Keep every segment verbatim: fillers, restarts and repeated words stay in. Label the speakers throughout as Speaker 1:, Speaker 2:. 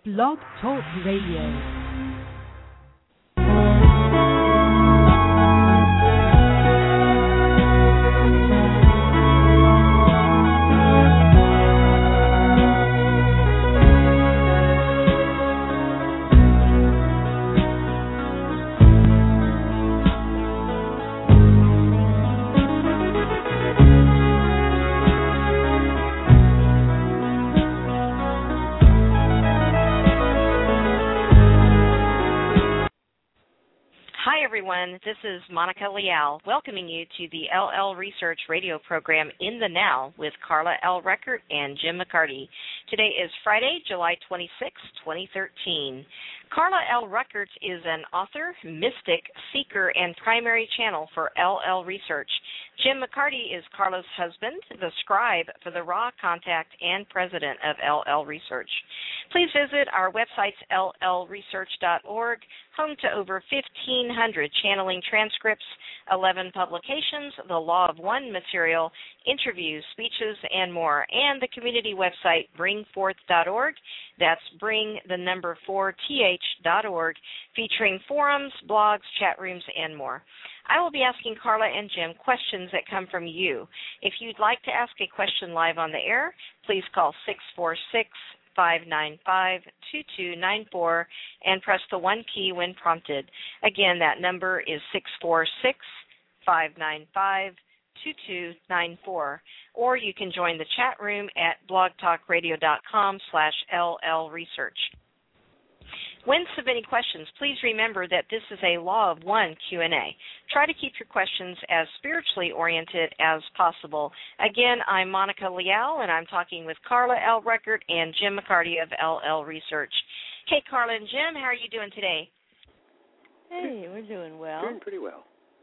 Speaker 1: Blog Talk Radio.
Speaker 2: This is Monica Leal, welcoming you to the L L Research radio program In the Now with Carla L. Record and Jim McCarty. Today is Friday, July twenty-sixth, twenty thirteen. Carla L. Records is an author, mystic, seeker, and primary channel for L L Research. Jim McCarty is Carla's husband, the scribe for the Raw Contact and president of L L Research. Please visit our websites, L L research dot org, home to over fifteen hundred channeling transcripts, eleven publications, the Law of One material, interviews, speeches, and more, and the community website, bring forth dot org. That's bring the number four, th dot org, featuring forums, blogs, chat rooms, and more. I will be asking Carla and Jim questions that come from you. If you'd like to ask a question live on the air, please call six four six, five nine five, two two nine four and press the one key when prompted. Again, that number is six four six, five nine five, two two nine four. Or you can join the chat room at blogtalkradio.com slash LLresearch. When submitting questions, please remember that this is a Law of One Q and A. Try to keep your questions as spiritually oriented as possible. Again, I'm Monica Leal, and I'm talking with Carla L. Record and Jim McCarty of L L Research. Hey, Carla and Jim, how are you doing today?
Speaker 3: Hey, we're doing well.
Speaker 4: Doing pretty well.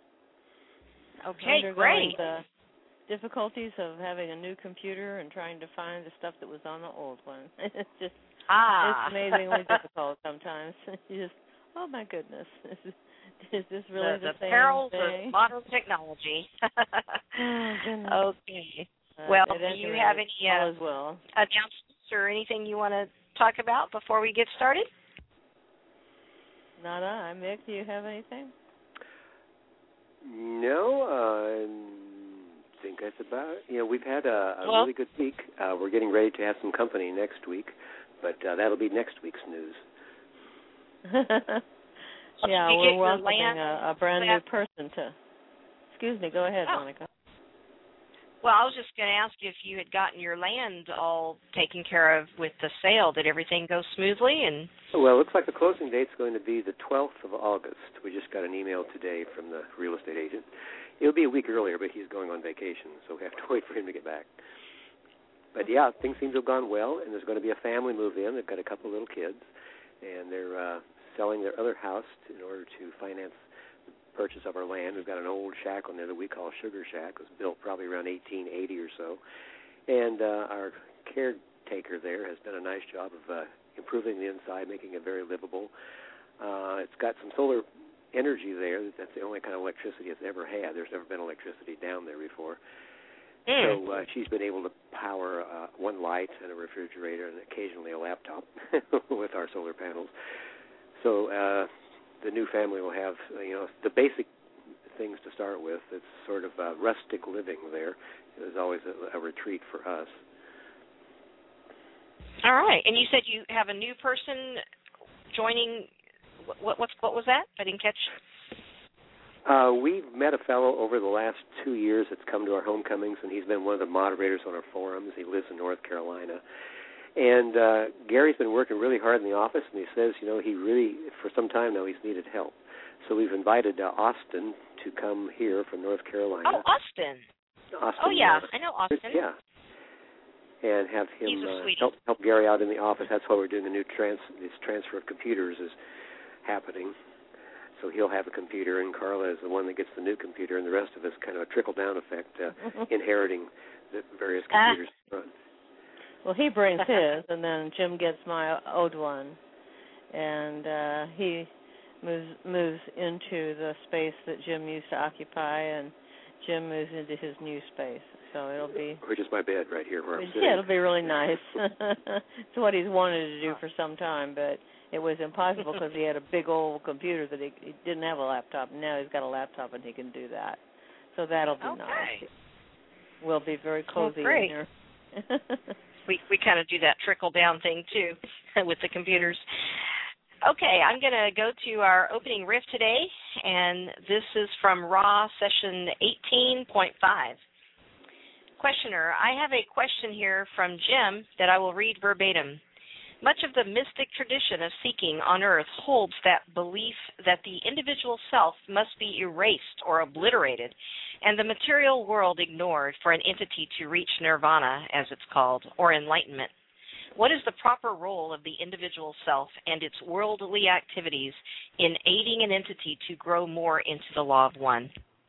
Speaker 2: Okay, great.
Speaker 3: The difficulties of having a new computer and trying to find the stuff that was on the old one. It's just
Speaker 2: ah.
Speaker 3: it's amazingly difficult sometimes. You just, oh my goodness, is this, is this really
Speaker 2: the,
Speaker 3: the,
Speaker 2: the
Speaker 3: same
Speaker 2: perils
Speaker 3: thing?
Speaker 2: of modern technology.
Speaker 3: Oh, goodness.
Speaker 2: Okay.
Speaker 3: Uh,
Speaker 2: well, do you
Speaker 3: rate,
Speaker 2: have any uh,
Speaker 3: as well.
Speaker 2: announcements or anything you want to talk about before we get started?
Speaker 3: Not I. Mick, do you have anything?
Speaker 4: No, I think that's about. You know, we've had a, a
Speaker 2: well,
Speaker 4: really good week. Uh, we're getting ready to have some company next week, but uh, that'll be next week's news.
Speaker 3: Yeah,
Speaker 2: you
Speaker 3: we're welcoming a, a brand new person to. Excuse me. Go ahead,
Speaker 2: oh.
Speaker 3: Monica.
Speaker 2: Well, I was just going to ask you if you had gotten your land all taken care of with the sale. Did everything go smoothly? And
Speaker 4: well, it looks like the closing date's going to be the twelfth of August. We just got an email today from the real estate agent. It'll be a week earlier, but he's going on vacation, so we have to wait for him to get back. But, yeah, things seem to have gone well, and there's going to be a family move in. They've got a couple of little kids, and they're uh, selling their other house in order to finance the purchase of our land. We've got an old shack on there that we call Sugar Shack. It was built probably around eighteen eighty or so. And uh, our caretaker there has done a nice job of uh, improving the inside, making it very livable. Uh, it's got some solar energy there. That's the only kind of electricity it's ever had. There's never been electricity down there before.
Speaker 2: mm.
Speaker 4: So uh, she's been able to power uh, one light and a refrigerator and occasionally a laptop with our solar panels. So uh, the new family will have, you know, the basic things to start with. It's sort of uh, rustic living there. There's always a, a retreat for us.
Speaker 2: All right. And you said you have a new person joining. What, what's, what was that? I didn't catch.
Speaker 4: Uh, we've met a fellow over the last two years that's come to our homecomings, and he's been one of the moderators on our forums. He lives in North Carolina. And uh, Gary's been working really hard in the office, and he says, you know, he really, for some time now, he's needed help. So we've invited uh, Austin to come here from North Carolina.
Speaker 2: Oh, Austin.
Speaker 4: Austin
Speaker 2: oh, yeah,
Speaker 4: uh,
Speaker 2: I know Austin.
Speaker 4: Yeah. And have him
Speaker 2: He's a
Speaker 4: uh,
Speaker 2: sweetie.
Speaker 4: help, help Gary out in the office. That's why we're doing the new trans, this transfer of computers is happening. So he'll have a computer, and Carla is the one that gets the new computer, and the rest of us kind of a trickle-down effect, uh, inheriting the various computers. Ah.
Speaker 3: Well, he brings his, and then Jim gets my old one, and uh, he moves moves into the space that Jim used to occupy, and Jim moves into his new space. So it'll be...
Speaker 4: Which is my bed right here where I'm sitting.
Speaker 3: Yeah, it'll be really nice. It's what he's wanted to do for some time, but it was impossible because he had a big old computer that he, he didn't have a laptop. Now he's got a laptop and he can do that. So that'll be
Speaker 2: okay.
Speaker 3: nice. We'll be very cozy
Speaker 2: well, great.
Speaker 3: in here.
Speaker 2: we we kind of do that trickle-down thing, too, with the computers. Okay, I'm going to go to our opening riff today, and this is from Raw Session eighteen point five. Questioner, I have a question here from Jim that I will read verbatim. Much of the mystic tradition of seeking on earth holds that belief that the individual self must be erased or obliterated and the material world ignored for an entity to reach nirvana, as it's called, or enlightenment. What is the proper role of the individual self and its worldly activities in aiding an entity to grow more into the law of one?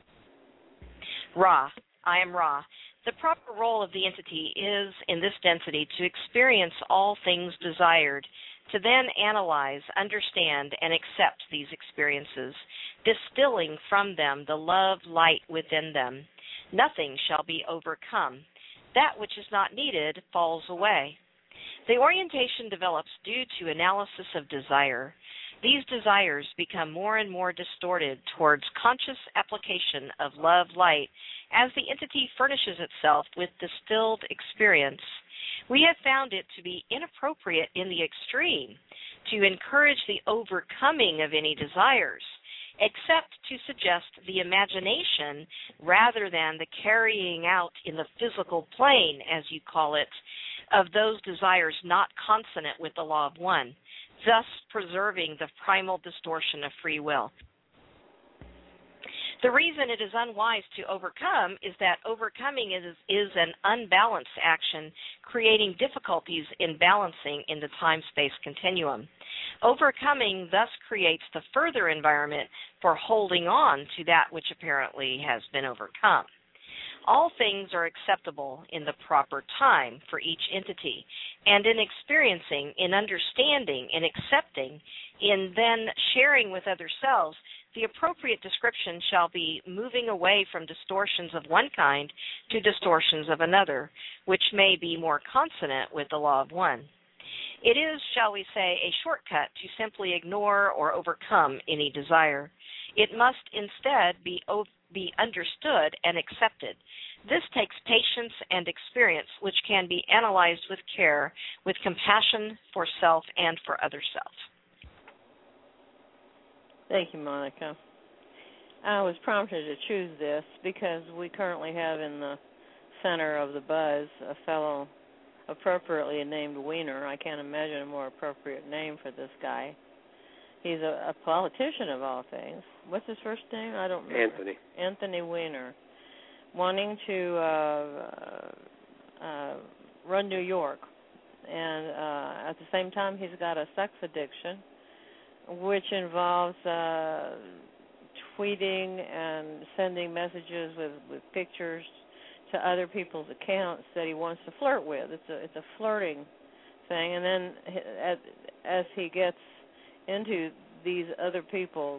Speaker 2: Ra, I am Ra. The proper role of the entity is, in this density, to experience all things desired, to then analyze, understand, and accept these experiences, distilling from them the love light within them. Nothing shall be overcome. That which is not needed falls away. The orientation develops due to analysis of desire. These desires become more and more distorted towards conscious application of love light as the entity furnishes itself with distilled experience. We have found it to be inappropriate in the extreme to encourage the overcoming of any desires, except to suggest the imagination rather than the carrying out in the physical plane, as you call it, of those desires not consonant with the law of one, thus preserving the primal distortion of free will. The reason it is unwise to overcome is that overcoming is, is an unbalanced action, creating difficulties in balancing in the time-space continuum. Overcoming thus creates the further environment for holding on to that which apparently has been overcome. All things are acceptable in the proper time for each entity, and in experiencing, in understanding, in accepting, in then sharing with other selves, the appropriate description shall be moving away from distortions of one kind to distortions of another, which may be more consonant with the law of one. It is, shall we say, a shortcut to simply ignore or overcome any desire. It must instead be be understood and accepted. This takes patience and experience, which can be analyzed with care, with compassion for self and for other self.
Speaker 3: Thank you, Monica. I was prompted to choose this because we currently have in the center of the buzz a fellow appropriately named Wiener. I can't imagine a more appropriate name for this guy. He's a, a politician of all things. What's his first name? I don't remember.
Speaker 4: Anthony.
Speaker 3: Anthony Weiner, wanting to uh, uh, run New York. And uh, at the same time, he's got a sex addiction, which involves uh, tweeting and sending messages with, with pictures to other people's accounts that he wants to flirt with. It's a, it's a flirting thing. And then as, as he gets into these other people's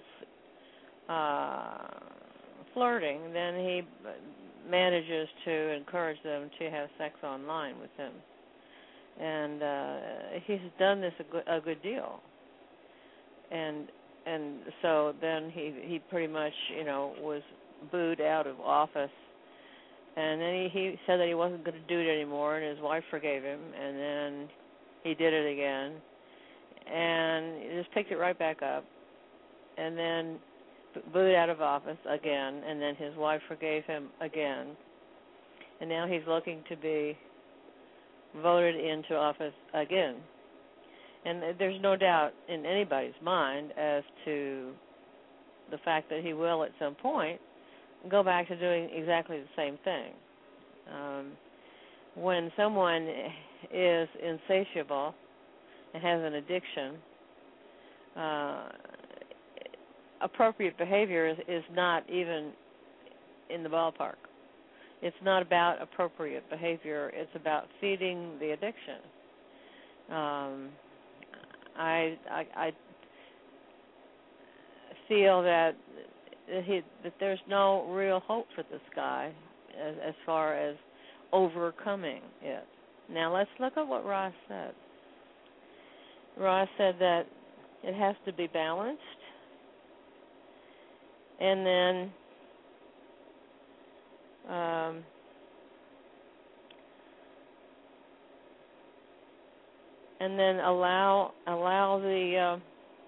Speaker 3: uh, flirting, then he manages to encourage them to have sex online with him. And uh, he's done this a good, a good deal. And and so then he, he pretty much, you know, was booed out of office. And then he, he said that he wasn't going to do it anymore, and his wife forgave him, and then he did it again. And he just picked it right back up, and then booed out of office again, and then his wife forgave him again. And now he's looking to be voted into office again. And there's no doubt in anybody's mind as to the fact that he will at some point go back to doing exactly the same thing. Um, when someone is insatiable and has an addiction, uh, appropriate behavior is, is not even in the ballpark. It's not about appropriate behavior. It's about feeding the addiction. Um, I, I, I feel that that, he, that there's no real hope for this guy as, as far as overcoming it. Now let's look at what Ra said. Ra said that it has to be balanced, and then um, and then allow allow the uh,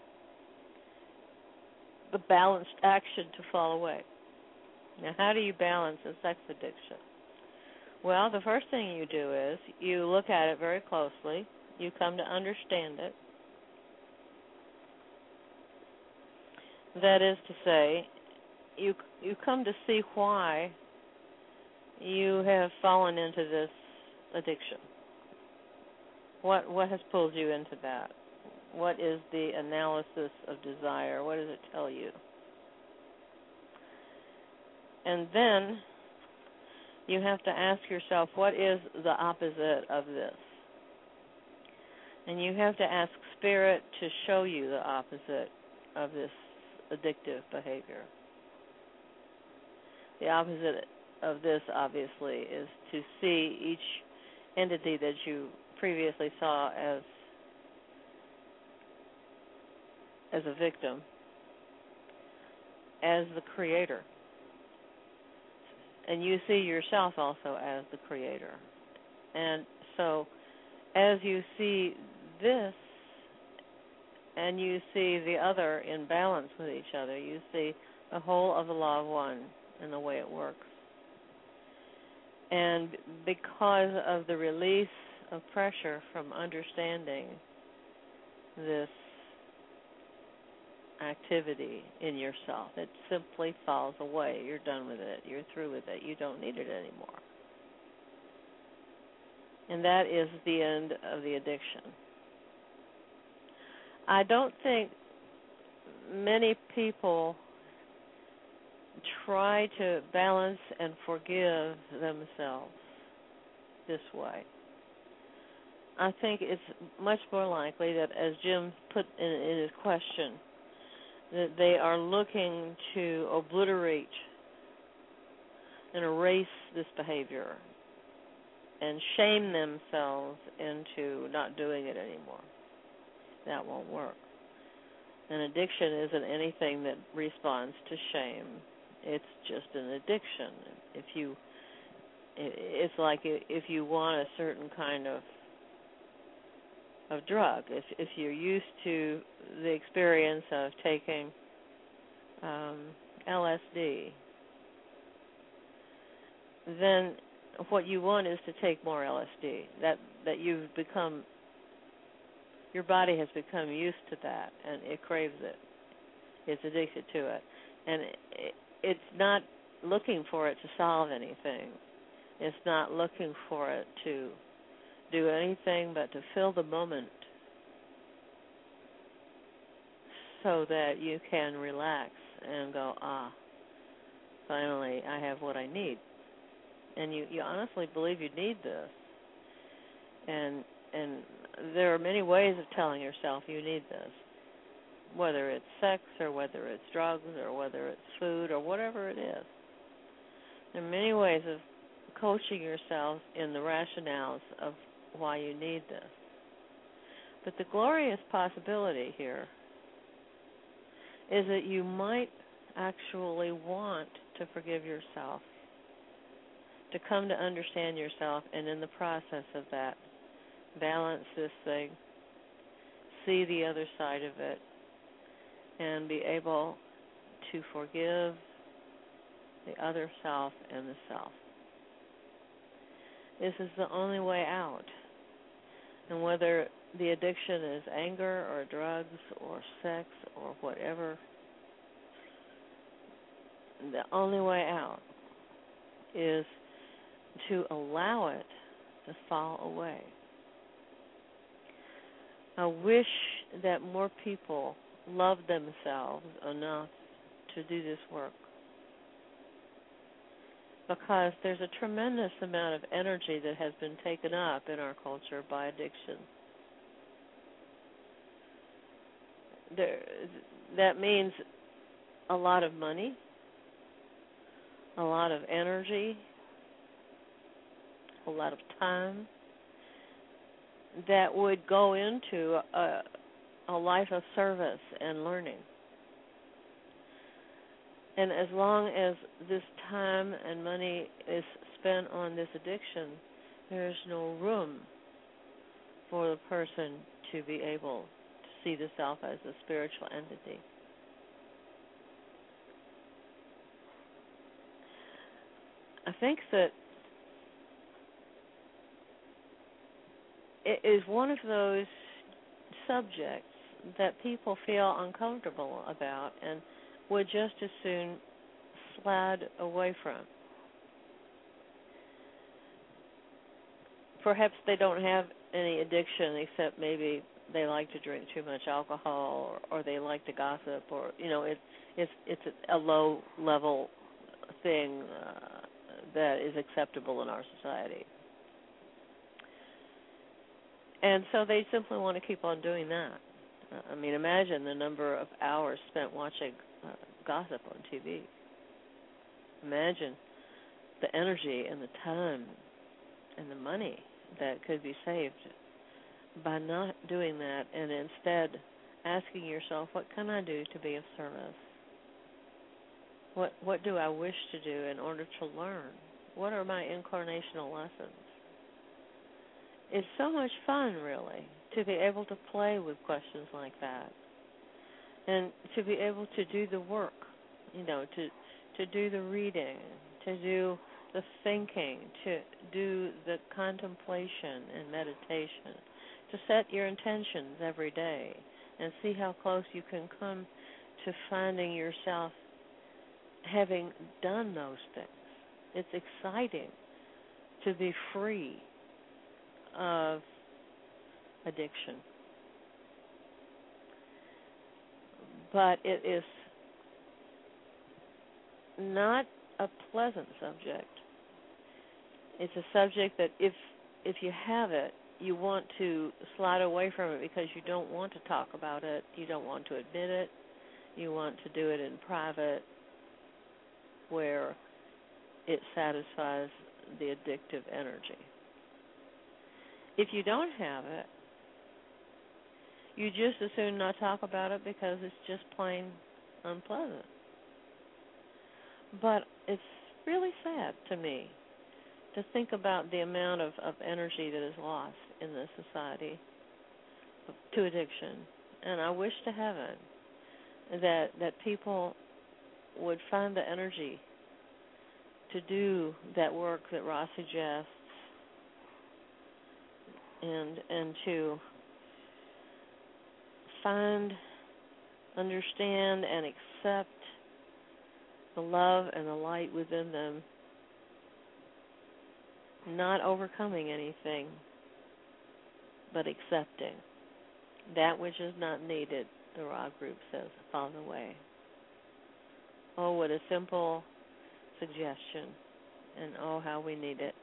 Speaker 3: the balanced action to fall away. Now, how do you balance a sex addiction? Well, the first thing you do is you look at it very closely. You come to understand it. That is to say, you you come to see why you have fallen into this addiction. What what has pulled you into that? What is the analysis of desire? What does it tell you? And then you have to ask yourself, what is the opposite of this? And you have to ask Spirit to show you the opposite of this addictive behavior. The opposite of this, obviously, is to see each entity that you previously saw as as a victim as the creator. And you see yourself also as the creator. And so as you see this and you see the other in balance with each other, you see the whole of the law of one and the way it works. And because of the release of pressure from understanding this activity in yourself, it simply falls away. You're done with it. You're through with it. You don't need it anymore. And that is the end of the addiction. I don't think many people try to balance and forgive themselves this way. I think it's much more likely that, as Jim put in, in his question, that they are looking to obliterate and erase this behavior and shame themselves into not doing it anymore. That won't work. An addiction isn't anything that responds to shame. It's just an addiction. If you, it's like if you want a certain kind of of drug. If if you're used to the experience of taking um, L S D, then what you want is to take more L S D. That that you've become, your body has become used to that, and it craves it. It's addicted to it, and it, it's not looking for it to solve anything. It's not looking for it to do anything but to fill the moment so that you can relax and go, ah, finally I have what I need. And you, you honestly believe you need this. And and there are many ways of telling yourself you need this, whether it's sex or whether it's drugs or whether it's food or whatever it is. There are many ways of coaching yourself in the rationales of why you need this. But the glorious possibility here is that you might actually want to forgive yourself, to come to understand yourself, and in the process of that, balance this thing, see the other side of it, and be able to forgive the other self and the self. This is the only way out. And whether the addiction is anger or drugs or sex or whatever, the only way out is to allow it to fall away. I wish that more people loved themselves enough to do this work, because there's a tremendous amount of energy that has been taken up in our culture by addiction. There, that means a lot of money, a lot of energy, a lot of time that would go into a, a life of service and learning. And as long as this time and money is spent on this addiction, there is no room for the person to be able to see the self as a spiritual entity. I think that it is one of those subjects that people feel uncomfortable about and would just as soon slide away from. Perhaps they don't have any addiction except maybe they like to drink too much alcohol, or, or they like to gossip, or you know, it, it's it's a low level thing uh, that is acceptable in our society. And so they simply want to keep on doing that. I mean, imagine the number of hours spent watching uh, gossip on T V. Imagine the energy and the time and the money that could be saved by not doing that and instead asking yourself, what can I do to be of service? What what do I wish to do in order to learn? What are my incarnational lessons? It's so much fun, really, to be able to play with questions like that and to be able to do the work, you know, to to do the reading, to do the thinking, to do the contemplation and meditation, to set your intentions every day and see how close you can come to finding yourself having done those things. It's exciting to be free of addiction. But it is not a pleasant subject. It's a subject that if if you have it, you want to slide away from it because you don't want to talk about it, you don't want to admit it, you want to do it in private where it satisfies the addictive energy. If you don't have it, you just as soon not talk about it because it's just plain unpleasant. But it's really sad to me to think about the amount of, of energy that is lost in this society to addiction. And I wish to heaven that that people would find the energy to do that work that Ross suggests and and to find, understand, and accept the love and the light within them, not overcoming anything, but accepting. That which is not needed, the Ra group says, fall away. Oh, what a simple suggestion, and oh, how we need it.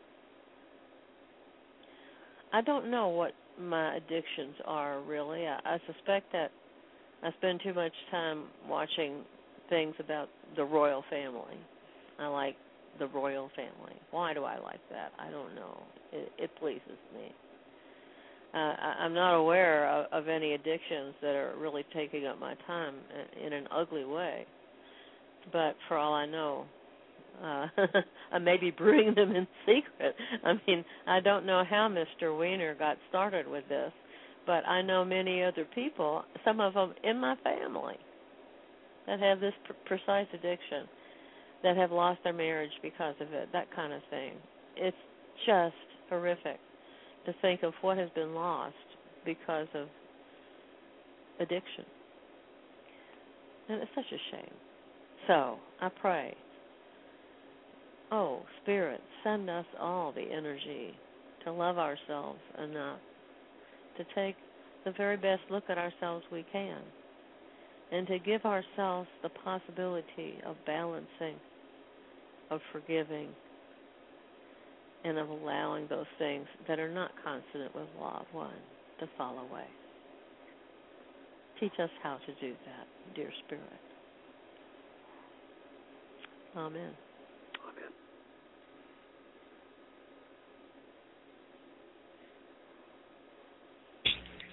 Speaker 3: I don't know what my addictions are, really. I, I suspect that I spend too much time watching things about the royal family. I like the royal family. Why do I like that? I don't know. It, it pleases me. Uh, I, I'm not aware of, of any addictions that are really taking up my time in, in an ugly way. But for all I know, uh, I may be brewing them in secret. I mean, I don't know how Mister Weiner got started with this, but I know many other people, some of them in my family, that have this pr- precise addiction, that have lost their marriage because of it, that kind of thing. It's just horrific to think of what has been lost because of addiction. And it's such a shame. So, I pray, oh, Spirit, send us all the energy to love ourselves enough to take the very best look at ourselves we can and to give ourselves the possibility of balancing, of forgiving, and of allowing those things that are not consonant with law of one to fall away. Teach us how to do that, dear Spirit. Amen.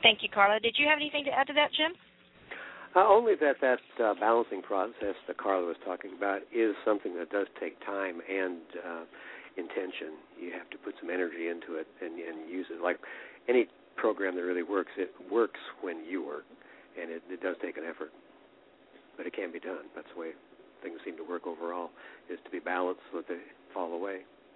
Speaker 2: Thank you, Carla. Did you have anything to add to that, Jim?
Speaker 4: Uh, only that that uh, balancing process that Carla was talking about is something that does take time and uh, intention. You have to put some energy into it and, and use it. Like any program that really works, it works when you work, and it, it does take an effort. But it can be done. That's the way things seem to work overall, is to be balanced so that they fall away.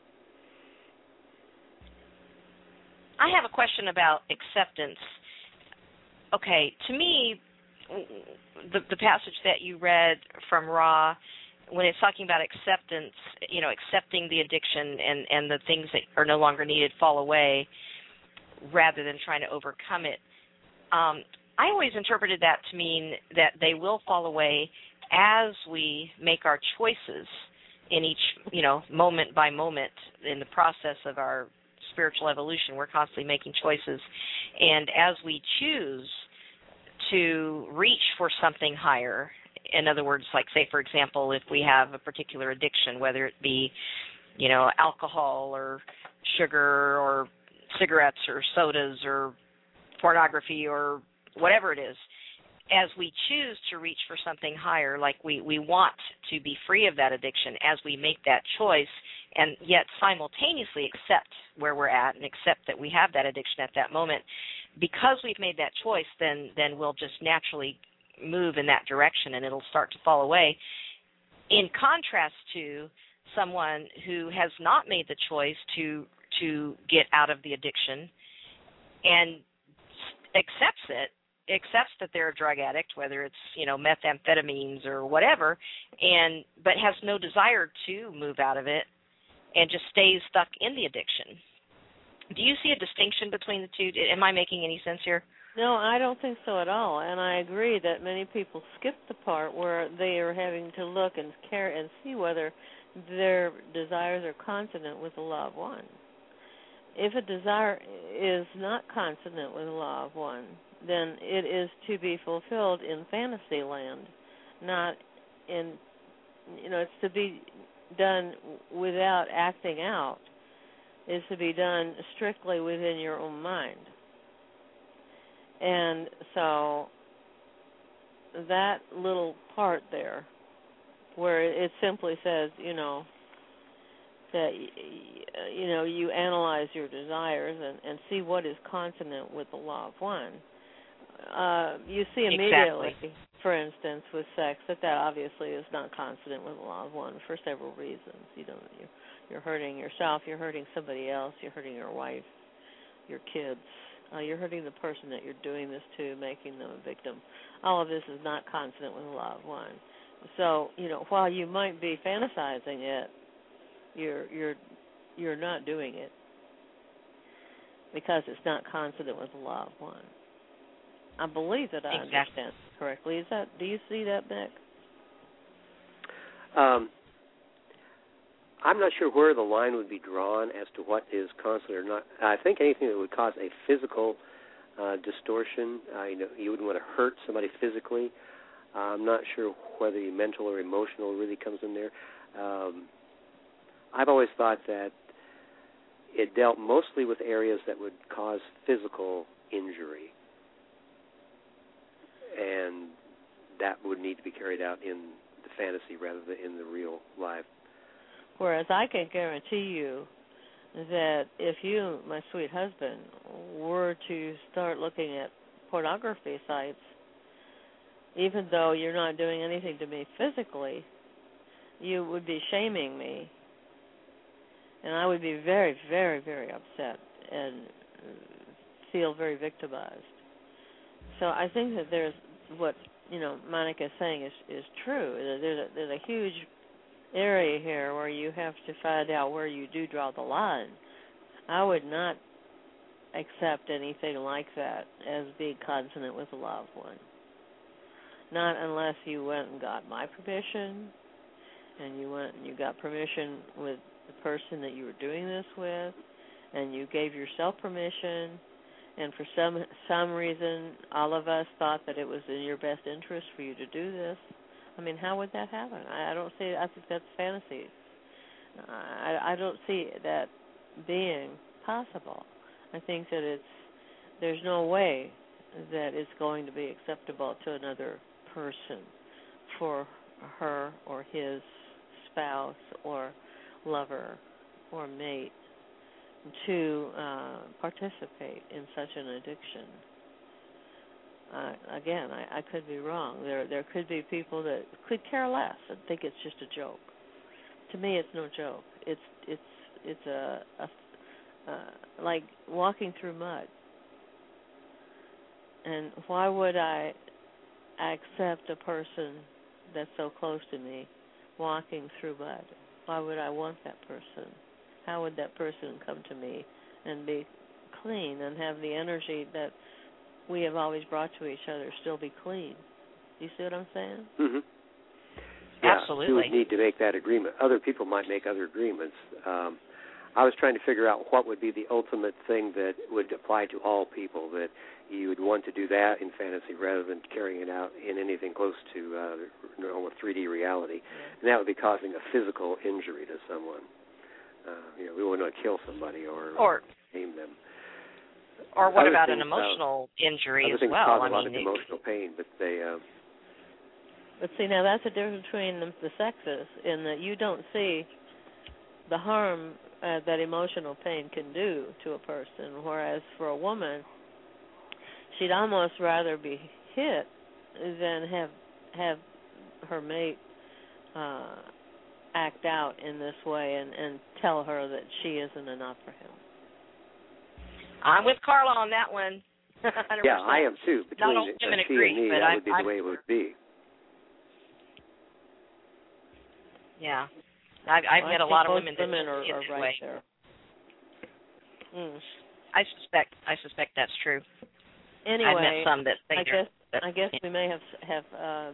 Speaker 2: I have a question about acceptance. Okay, to me, the, the passage that you read from Ra, when it's talking about acceptance, you know, accepting the addiction and, and the things that are no longer needed fall away rather than trying to overcome it, um, I always interpreted that to mean that they will fall away as we make our choices in each, you know, moment by moment in the process of our spiritual evolution. We're constantly making choices. And as we choose to reach for something higher, in other words, like say, for example, if we have a particular addiction, whether it be, you know, alcohol or sugar or cigarettes or sodas or pornography or whatever it is, as we choose to reach for something higher, like we, we want to be free of that addiction, as we make that choice and yet simultaneously accept where we're at and accept that we have that addiction at that moment, because we've made that choice, then then we'll just naturally move in that direction and it'll start to fall away. In contrast to someone who has not made the choice to to get out of the addiction and accepts it, accepts that they're a drug addict, whether it's, you know, methamphetamines or whatever, and but has no desire to move out of it and just stays stuck in the addiction. Do you see a distinction between the two? Am I making any sense here?
Speaker 3: No, I don't think so at all, and I agree that many people skip the part where they are having to look and care and see whether their desires are consonant with the law of one. If a desire is not consonant with the law of one, then it is to be fulfilled in fantasy land, not in, you know, it's to be done without acting out. It's to be done strictly within your own mind. And so that little part there where it simply says, you know, that, you know, you analyze your desires and, and see what is consonant with the law of one. Uh, you see immediately,
Speaker 2: exactly.
Speaker 3: for instance, with sex, that that obviously is not consonant with the law of one for several reasons. You know, you're, you're hurting yourself, you're hurting somebody else, you're hurting your wife, your kids, uh, you're hurting the person that you're doing this to, making them a victim. All of this is not consonant with the law of one. So, you know, while you might be fantasizing it, you're you're you're not doing it because it's not consonant with the law of one. I believe that I
Speaker 2: exactly.
Speaker 3: understand correctly. Is that? Do you see that, Nick?
Speaker 4: Um, I'm not sure where the line would be drawn as to what is consonant or not. I think anything that would cause a physical uh, distortion, uh, you know, you wouldn't want to hurt somebody physically. Uh, I'm not sure whether the mental or emotional really comes in there. Um, I've always thought that it dealt mostly with areas that would cause physical injury, and that would need to be carried out in the fantasy rather than in the real life.
Speaker 3: Whereas I can guarantee you that if you, my sweet husband, were to start looking at pornography sites, even though you're not doing anything to me physically, you would be shaming me. And I would be very, very, very upset and feel very victimized. So I think that there's what, you know, Monica is saying is, is true. There's a, there's a huge area here where you have to find out where you do draw the line. I would not accept anything like that as being consonant with the law of one. Not unless you went and got my permission and you went and you got permission with the person that you were doing this with, and you gave yourself permission, and for some some reason all of us thought that it was in your best interest for you to do this. I mean, how would that happen? I, I don't see. I think that's fantasy. I, I don't see that being possible. I think that it's there's no way that is going to be acceptable to another person for her or his spouse or lover or mate to uh, participate in such an addiction. Uh, again, I, I could be wrong. There there could be people that could care less and think it's just a joke. To me, it's no joke. It's it's it's a, a uh, like walking through mud. And why would I accept a person that's so close to me walking through mud? Why would I want that person? How would that person come to me and be clean and have the energy that we have always brought to each other still be clean? Do you see what I'm saying?
Speaker 4: Mm-hmm. Yeah,
Speaker 2: Absolutely.
Speaker 4: you would need to make that agreement. Other people might make other agreements. Um, I was trying to figure out what would be the ultimate thing that would apply to all people, that you would want to do that in fantasy rather than carrying it out in anything close to uh, normal three D reality. Yeah. And that would be causing a physical injury to someone. Uh, you know, we wouldn't want to kill somebody or,
Speaker 2: or
Speaker 4: maim them.
Speaker 2: Or what
Speaker 4: other
Speaker 2: about
Speaker 4: things,
Speaker 2: an emotional
Speaker 4: uh,
Speaker 2: injury
Speaker 4: as
Speaker 2: well?
Speaker 4: Cause
Speaker 2: I
Speaker 4: a lot
Speaker 2: mean,
Speaker 4: of emotional pain, but they. Uh,
Speaker 3: but see, now that's the difference between the, the sexes, in that you don't see the harm uh, that emotional pain can do to a person, whereas for a woman, she'd almost rather be hit than have have her mate uh, act out in this way and, and tell her that she isn't enough for him.
Speaker 2: I'm with Carla on that one. one hundred percent.
Speaker 4: Yeah, I am too. Between
Speaker 2: Not all
Speaker 4: uh,
Speaker 2: women
Speaker 4: she
Speaker 2: agree,
Speaker 4: and me,
Speaker 2: but
Speaker 4: that
Speaker 2: I,
Speaker 4: would be
Speaker 2: I,
Speaker 4: the way it would be.
Speaker 2: Yeah, I've, I've
Speaker 3: well,
Speaker 2: met a lot of women that
Speaker 3: women are, are right
Speaker 2: way.
Speaker 3: there. Mm.
Speaker 2: I suspect. I suspect that's true.
Speaker 3: Anyway,
Speaker 2: I've met some that think
Speaker 3: I guess
Speaker 2: that,
Speaker 3: I guess we may have have um,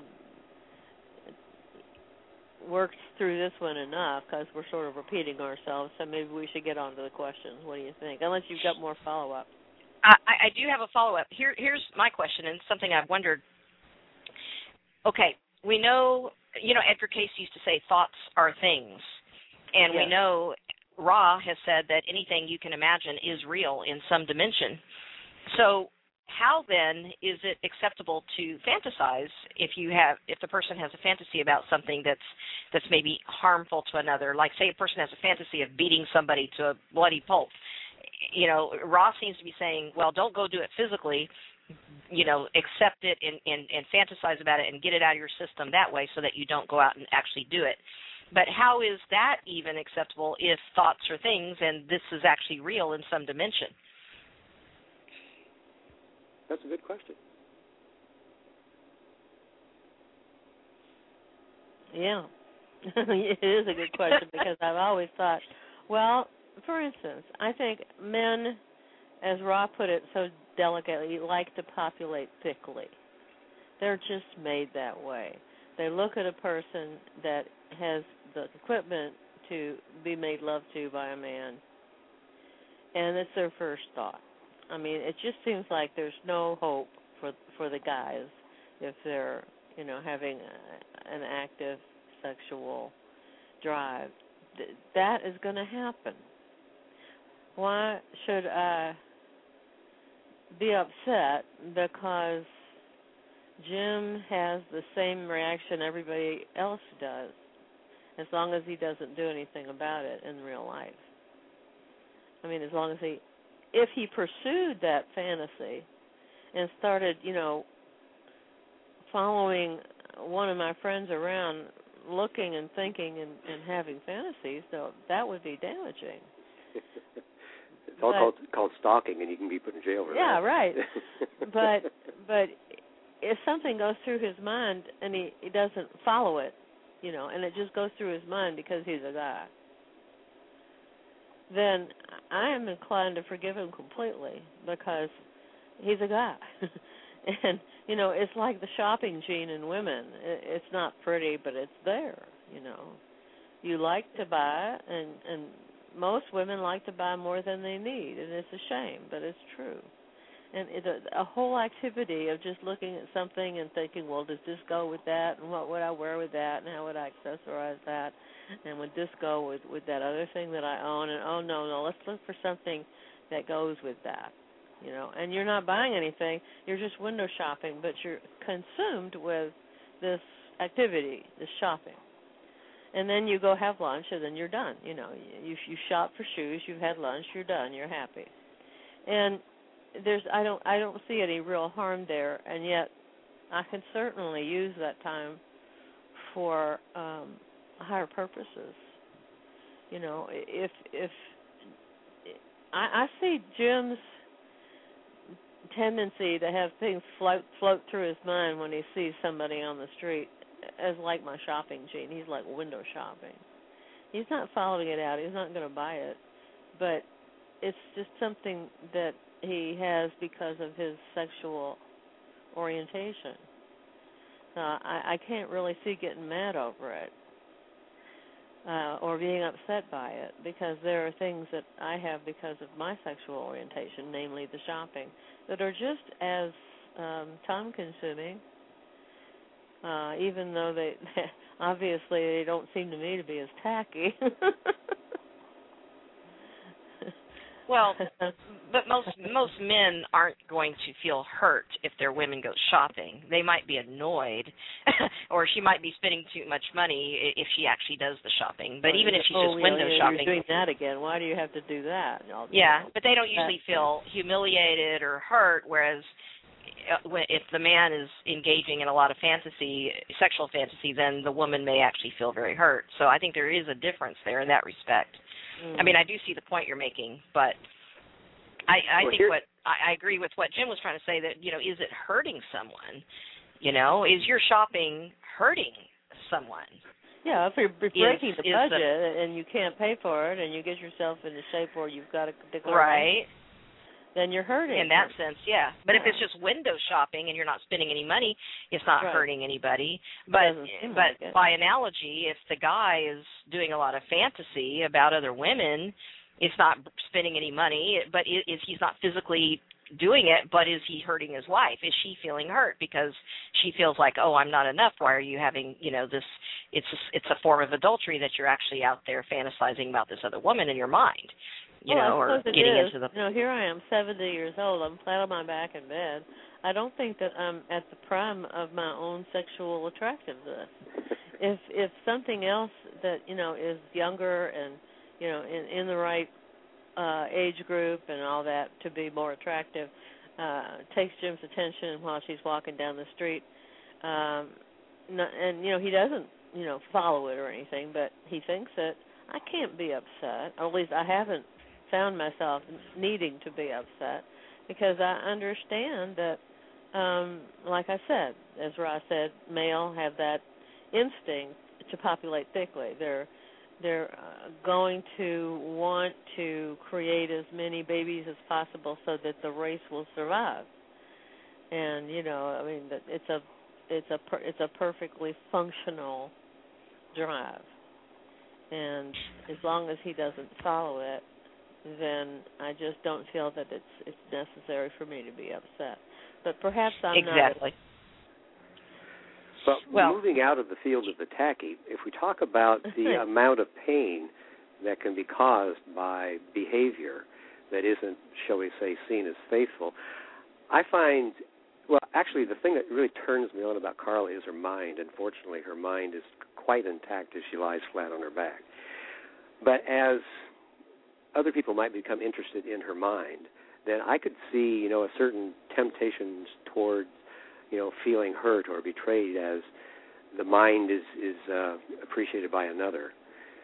Speaker 3: worked through this one enough because we're sort of repeating ourselves. So maybe we should get on to the questions. What do you think? Unless you've got more follow up.
Speaker 2: I, I do have a follow up. Here, here's my question, and something I've wondered. Okay, we know, you know, Edgar Cayce used to say thoughts are things, and
Speaker 3: yes.
Speaker 2: we know Ra has said that anything you can imagine is real in some dimension. So how then is it acceptable to fantasize if you have if the person has a fantasy about something that's that's maybe harmful to another? Like, say a person has a fantasy of beating somebody to a bloody pulp. You know, Ra seems to be saying, well, don't go do it physically. You know, accept it and, and, and fantasize about it and get it out of your system that way so that you don't go out and actually do it. But how is that even acceptable if thoughts are things and this is actually real in some dimension?
Speaker 4: That's a good question.
Speaker 3: Yeah, it is a good question because I've always thought, well, for instance, I think men, as Ra put it so delicately, like to populate thickly. They're just made that way. They look at a person that has the equipment to be made love to by a man, and it's their first thought. I mean, it just seems like there's no hope for for the guys if they're, you know, having a, an active sexual drive. Th- that is going to happen. Why should I be upset because Jim has the same reaction everybody else does, as long as he doesn't do anything about it in real life? I mean, as long as he, if he pursued that fantasy and started, you know, following one of my friends around, looking and thinking and, and having fantasies, so that would be damaging.
Speaker 4: It's all
Speaker 3: but,
Speaker 4: called, called stalking, and you can be put in jail for
Speaker 3: yeah,
Speaker 4: that.
Speaker 3: Yeah, right. but but if something goes through his mind and he, he doesn't follow it, you know, and it just goes through his mind because he's a guy, then I am inclined to forgive him completely because he's a guy. And, you know, it's like the shopping gene in women. It's not pretty, but it's there, you know. You like to buy, and, and most women like to buy more than they need, and it's a shame, but it's true. And it, a, a whole activity of just looking at something and thinking, well, does this go with that, and what would I wear with that, and how would I accessorize that, and would this go with, with that other thing that I own, and oh, no, no, let's look for something that goes with that. you know, and you're not buying anything. You're just window shopping, but you're consumed with this activity, this shopping. And then you go have lunch, and then you're done. You know, you you shop for shoes, you've had lunch, you're done, you're happy. And there's I don't I don't see any real harm there, and yet I can certainly use that time for um, higher purposes. You know, if if I, I see Jim's tendency to have things float float through his mind when he sees somebody on the street as like my shopping gene. He's like window shopping. He's not following it out. He's not going to buy it, but it's just something that he has because of his sexual orientation. Uh, I, I can't really see getting mad over it uh, or being upset by it, because there are things that I have because of my sexual orientation, namely the shopping, that are just as um, time-consuming, uh, even though they obviously they don't seem to me to be as tacky.
Speaker 2: Well, but most most men aren't going to feel hurt if their women go shopping. They might be annoyed, or she might be spending too much money if she actually does the shopping. But even if she's
Speaker 3: oh,
Speaker 2: just
Speaker 3: yeah,
Speaker 2: window
Speaker 3: yeah,
Speaker 2: shopping,
Speaker 3: you're doing that again. Why do you have to do that?
Speaker 2: Yeah, but they don't usually feel humiliated or hurt. Whereas if the man is engaging in a lot of fantasy, sexual fantasy, then the woman may actually feel very hurt. So I think there is a difference there in that respect. Mm. I mean, I do see the point you're making, but I, I
Speaker 4: well,
Speaker 2: think what I, I agree with what Jim was trying to say, that, you know, is it hurting someone? You know, is your shopping hurting someone?
Speaker 3: Yeah, if you're breaking
Speaker 2: is,
Speaker 3: the
Speaker 2: is
Speaker 3: budget
Speaker 2: the,
Speaker 3: and you can't pay for it, and you get yourself in a shape where you've got to declare,
Speaker 2: right,
Speaker 3: then you're hurting.
Speaker 2: In that sense, yeah. But
Speaker 3: yeah.
Speaker 2: if it's just window shopping and you're not spending any money, it's not
Speaker 3: right.
Speaker 2: hurting anybody. But but
Speaker 3: like
Speaker 2: by analogy, if the guy is doing a lot of fantasy about other women, it's not spending any money, but is he's not physically doing it, but is he hurting his wife? Is she feeling hurt because she feels like, oh, I'm not enough? Why are you having, you know, this, it's a, it's a form of adultery that you're actually out there fantasizing about this other woman in your mind, you
Speaker 3: well,
Speaker 2: know,
Speaker 3: or
Speaker 2: getting
Speaker 3: is.
Speaker 2: into the...
Speaker 3: You know, here I am, seventy years old. I'm flat on my back in bed. I don't think that I'm at the prime of my own sexual attractiveness. if if something else that, you know, is younger and, you know, in, in the right uh, age group and all that to be more attractive, uh, takes Jim's attention while she's walking down the street, um, not, and, you know, he doesn't, you know, follow it or anything, but he thinks it, I can't be upset, or at least I haven't found myself needing to be upset, because I understand that, um, like I said, as Ross said, male have that instinct to populate thickly. They're they're uh, going to want to create as many babies as possible so that the race will survive. And you know, I mean, it's a it's a per, it's a perfectly functional drive. And as long as he doesn't follow it, then I just don't feel that it's it's necessary for me to be upset. But perhaps I'm
Speaker 2: exactly.
Speaker 3: not.
Speaker 4: But
Speaker 2: well,
Speaker 4: moving out of the field of the tacky, if we talk about the amount of pain that can be caused by behavior that isn't, shall we say, seen as faithful, I find, well, actually the thing that really turns me on about Carla is her mind. Unfortunately, her mind is quite intact as she lies flat on her back. But as other people might become interested in her mind, then I could see, you know, a certain temptations towards, you know, feeling hurt or betrayed as the mind is is uh, appreciated by another.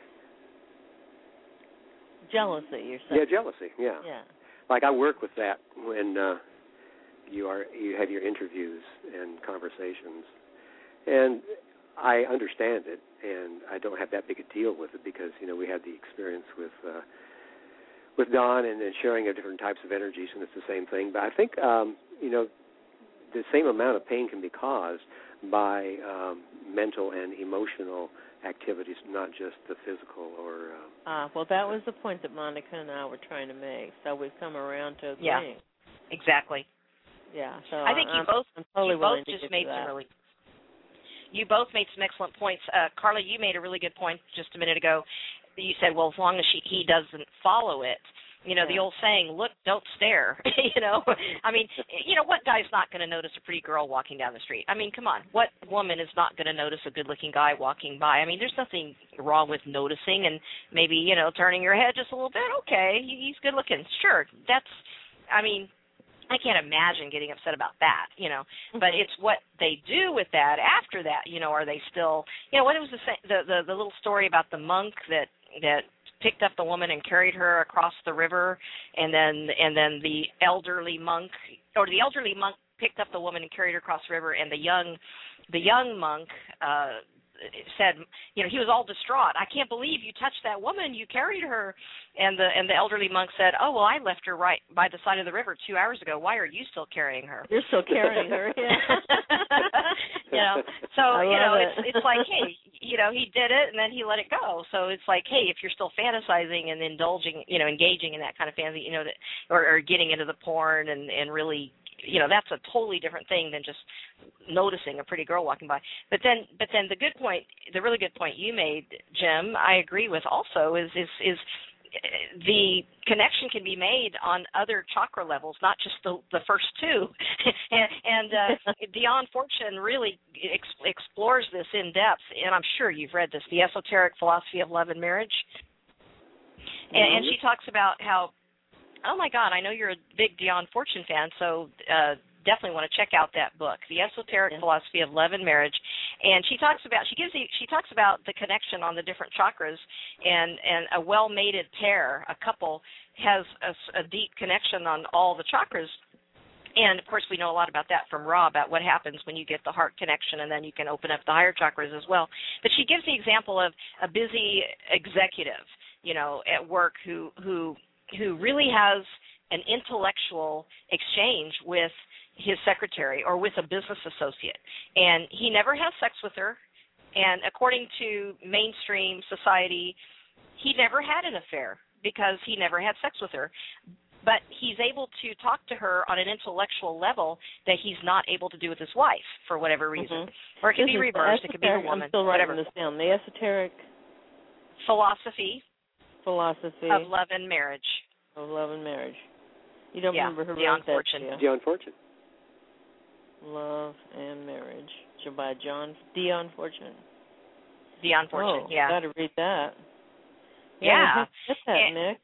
Speaker 3: Jealousy, you're saying?
Speaker 4: Yeah, jealousy. Yeah.
Speaker 3: Yeah.
Speaker 4: Like I work with that when uh, you are you have your interviews and conversations, and I understand it, and I don't have that big a deal with it because you know we had the experience with uh, with Don and, and sharing of different types of energies, and it's the same thing. But I think um, you know. the same amount of pain can be caused by um, mental and emotional activities, not just the physical or... Uh,
Speaker 3: ah, well, that was the point that Monica and I were trying to make, so we've come around to
Speaker 2: Yeah,
Speaker 3: agreeing.
Speaker 2: exactly.
Speaker 3: Yeah, so
Speaker 2: I think you
Speaker 3: I'm,
Speaker 2: both,
Speaker 3: I'm totally
Speaker 2: you both
Speaker 3: to
Speaker 2: just made
Speaker 3: that.
Speaker 2: some really... You both made some excellent points. Uh, Carla, you made a really good point just a minute ago. You said, well, as long as she, he doesn't follow it, You know,
Speaker 3: yeah.
Speaker 2: the old saying, look, don't stare. You know, I mean, you know, what guy's not going to notice a pretty girl walking down the street? I mean, come on. What woman is not going to notice a good-looking guy walking by? I mean, there's nothing wrong with noticing and maybe, you know, turning your head just a little bit. Okay, he's good-looking. Sure, that's, I mean, I can't imagine getting upset about that, you know. But it's what they do with that after that. You know, are they still, you know, what was the the the, the little story about the monk that that picked up the woman and carried her across the river, and then and then the elderly monk, or the elderly monk picked up the woman and carried her across the river, and the young the young monk uh said, you know, he was all distraught. I can't believe you touched that woman. You carried her. And the and the elderly monk said, oh, well, I left her right by the side of the river two hours ago. Why are you still carrying her?
Speaker 3: You're still carrying her, yeah.
Speaker 2: You know, so,
Speaker 3: I
Speaker 2: you know,
Speaker 3: love
Speaker 2: it's
Speaker 3: it.
Speaker 2: it's like, hey, you know, he did it and then he let it go. So it's like, hey, if you're still fantasizing and indulging, you know, engaging in that kind of fantasy, you know, that, or, or getting into the porn and, and really, you know, that's a totally different thing than just noticing a pretty girl walking by. But then, but then the good point, the really good point you made, Jim, I agree with also is is is the connection can be made on other chakra levels, not just the the first two. and and uh, Dion Fortune really ex- explores this in depth, and I'm sure you've read this, The Esoteric Philosophy of Love and Marriage. Mm-hmm. And, and she talks about how, oh my God, I know you're a big Dion Fortune fan, so uh, definitely want to check out that book, The Esoteric yeah. Philosophy of Love and Marriage. And she talks about she gives the, she talks about the connection on the different chakras, and, and a well-mated pair, a couple, has a, a deep connection on all the chakras. And, of course, we know a lot about that from Ra, about what happens when you get the heart connection, and then you can open up the higher chakras as well. But she gives the example of a busy executive, you know, at work who who who really has an intellectual exchange with his secretary or with a business associate, and he never has sex with her, and according to mainstream society, he never had an affair because he never had sex with her, but he's able to talk to her on an intellectual level that he's not able to do with his wife for whatever reason. Mm-hmm. Or it could
Speaker 3: this
Speaker 2: be reversed, it could be a woman,
Speaker 3: I'm still
Speaker 2: whatever.
Speaker 3: writing this down. The esoteric
Speaker 2: philosophy
Speaker 3: philosophy
Speaker 2: of love and marriage.
Speaker 3: Of love and marriage. You don't
Speaker 2: yeah,
Speaker 3: remember who
Speaker 2: Dion
Speaker 3: wrote that?
Speaker 2: Fortune.
Speaker 3: Yeah.
Speaker 4: Dion Fortune.
Speaker 3: Love and Marriage. So by John Dion Fortune.
Speaker 2: Dion Fortune.
Speaker 3: Oh,
Speaker 2: yeah.
Speaker 3: Got to read that.
Speaker 2: Yeah.
Speaker 3: Get that,
Speaker 2: and,
Speaker 3: Nick.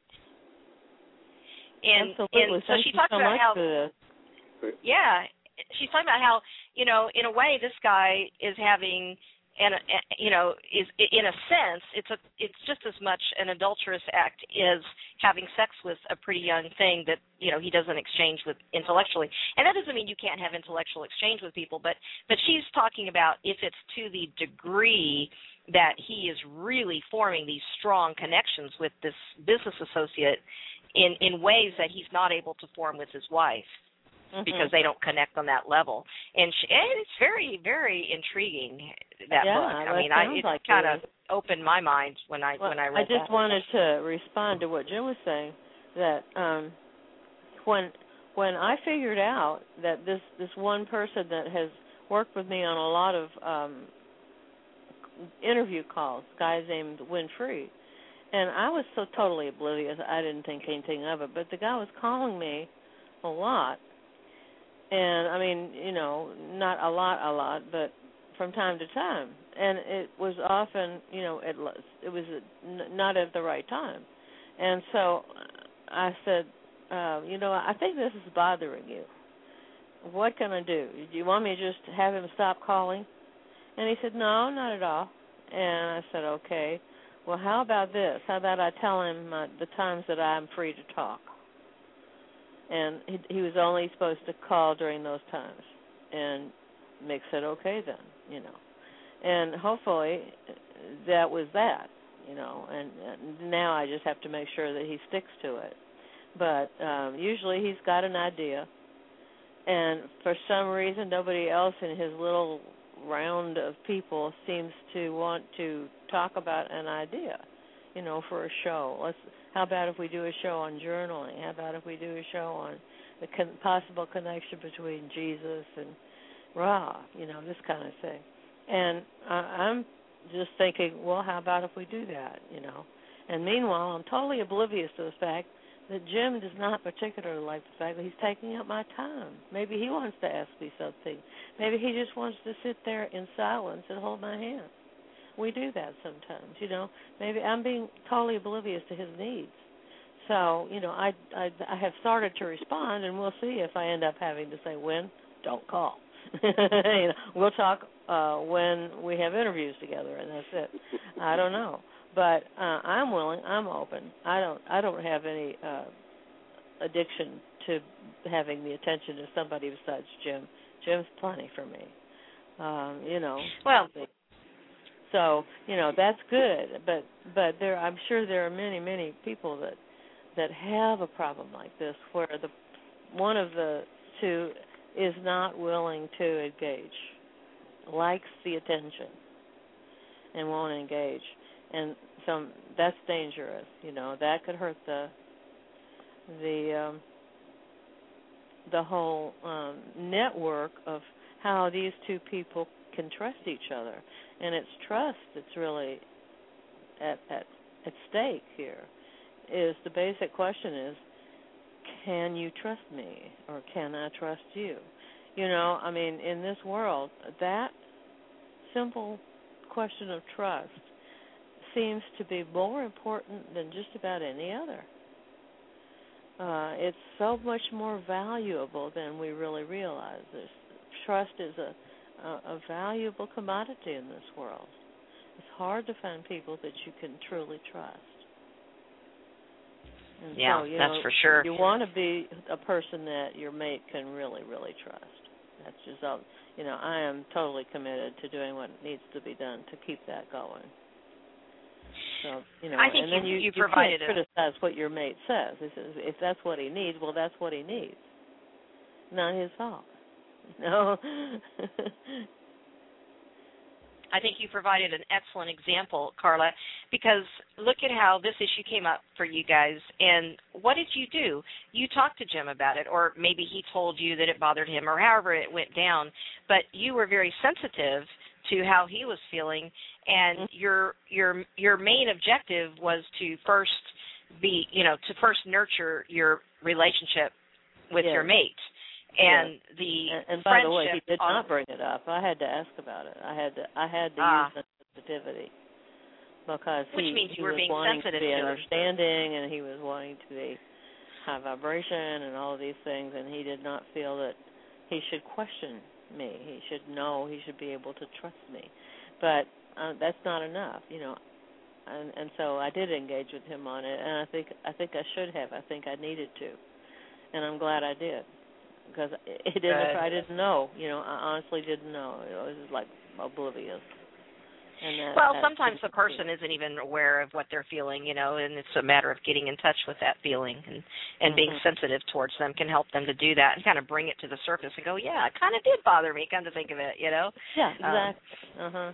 Speaker 2: And,
Speaker 3: Absolutely.
Speaker 2: and so
Speaker 3: Thank
Speaker 2: she
Speaker 3: you
Speaker 2: talks
Speaker 3: so
Speaker 2: about
Speaker 3: much
Speaker 2: how.
Speaker 3: for this.
Speaker 2: Yeah, she's talking about how, you know, in a way, this guy is having. And you know, is in a sense, it's a it's just as much an adulterous act as having sex with a pretty young thing that you know he doesn't exchange with intellectually. And that doesn't mean you can't have intellectual exchange with people, but but she's talking about if it's to the degree that he is really forming these strong connections with this business associate in in ways that he's not able to form with his wife. Mm-hmm. Because they don't connect on that level, and, she, and it's very, very intriguing. That
Speaker 3: yeah,
Speaker 2: book. I mean,
Speaker 3: I,
Speaker 2: I, it
Speaker 3: like
Speaker 2: kind
Speaker 3: it.
Speaker 2: of opened my mind when I
Speaker 3: well,
Speaker 2: when I read
Speaker 3: I just
Speaker 2: that.
Speaker 3: wanted to respond to what Jim was saying. That um, when when I figured out that this this one person that has worked with me on a lot of um, interview calls, guys named Winfrey, and I was so totally oblivious. I didn't think anything of it, but the guy was calling me a lot. And, I mean, you know, not a lot, a lot, but from time to time. And it was often, you know, it, it was not at the right time. And so I said, uh, you know, I think this is bothering you. What can I do? Do you want me to just have him stop calling? And he said, no, not at all. And I said, okay. Well, how about this? How about I tell him uh, the times that I'm free to talk? And he, he was only supposed to call during those times. And Mick said, okay then, you know. And hopefully that was that, you know. And, and now I just have to make sure that he sticks to it. But um, usually he's got an idea. And for some reason, nobody else in his little round of people seems to want to talk about an idea, you know, for a show. Let's. How about if we do a show on journaling? How about if we do a show on the con- possible connection between Jesus and Ra, you know, this kind of thing. And uh, I'm just thinking, well, how about if we do that, you know? And meanwhile, I'm totally oblivious to the fact that Jim does not particularly like the fact that he's taking up my time. Maybe he wants to ask me something. Maybe he just wants to sit there in silence and hold my hand. We do that sometimes, you know. Maybe I'm being totally oblivious to his needs. So, you know, I, I, I have started to respond, and we'll see if I end up having to say, when, don't call. you know, we'll talk uh, when we have interviews together, and that's it. I don't know. But uh, I'm willing. I'm open. I don't. I don't have any uh, addiction to having the attention of somebody besides Jim. Jim's plenty for me. Um, you know.
Speaker 2: Well.
Speaker 3: So you know that's good. But but there, I'm sure there are many many people that that have a problem like this, where the one of the two is not willing to engage, likes the attention, and won't engage. And so that's dangerous, you know. That could hurt the the um, the whole um, network of how these two people can trust each other. And it's trust that's really at at, at stake here. Is the basic question is, can you trust me, or can I trust you? You know, I mean, in this world, that simple question of trust seems to be more important than just about any other. Uh, it's so much more valuable than we really realize. There's, trust is a, a, a valuable commodity in this world. It's hard to find people that you can truly trust. And
Speaker 2: yeah,
Speaker 3: so, you
Speaker 2: that's
Speaker 3: know,
Speaker 2: for sure.
Speaker 3: You want to be a person that your mate can really, really trust. That's just, you know, I am totally committed to doing what needs to be done to keep that going. So, you know,
Speaker 2: I think
Speaker 3: and then
Speaker 2: you,
Speaker 3: you,
Speaker 2: you,
Speaker 3: you
Speaker 2: provided
Speaker 3: can't criticize what your mate says. He says, if that's what he needs, well, that's what he needs. Not his fault. No.
Speaker 2: I think you provided an excellent example, Carla, because look at how this issue came up for you guys. And what did you do? You talked to Jim about it, or maybe he told you that it bothered him, or however it went down. But you were very sensitive to how he was feeling, and mm-hmm. your your your main objective was to first be, you know, to first nurture your relationship with
Speaker 3: yes.
Speaker 2: your mate. And
Speaker 3: yes.
Speaker 2: the
Speaker 3: and, and by the way, he did
Speaker 2: on,
Speaker 3: not bring it up. I had to ask about it. I had to I had to
Speaker 2: ah,
Speaker 3: use sensitivity because
Speaker 2: which
Speaker 3: he,
Speaker 2: means
Speaker 3: he
Speaker 2: you were
Speaker 3: was
Speaker 2: being
Speaker 3: wanting
Speaker 2: sensitive
Speaker 3: to be
Speaker 2: to
Speaker 3: understanding, and he was wanting to be high vibration and all of these things, and he did not feel that he should question me. He should know. He should be able to trust me. But uh, that's not enough, you know. And, and so I did engage with him on it, and I think I think I should have. I think I needed to, and I'm glad I did. Because it didn't, if I didn't know, you know, I honestly didn't know. It was just like oblivious. And that,
Speaker 2: well,
Speaker 3: that
Speaker 2: sometimes the person isn't even aware of what they're feeling, you know, and it's a matter of getting in touch with that feeling, and, and
Speaker 3: mm-hmm.
Speaker 2: being sensitive towards them can help them to do that and kind of bring it to the surface and go, yeah, it kind of did bother me, come to think of it, you know.
Speaker 3: Yeah, exactly. Um, uh-huh.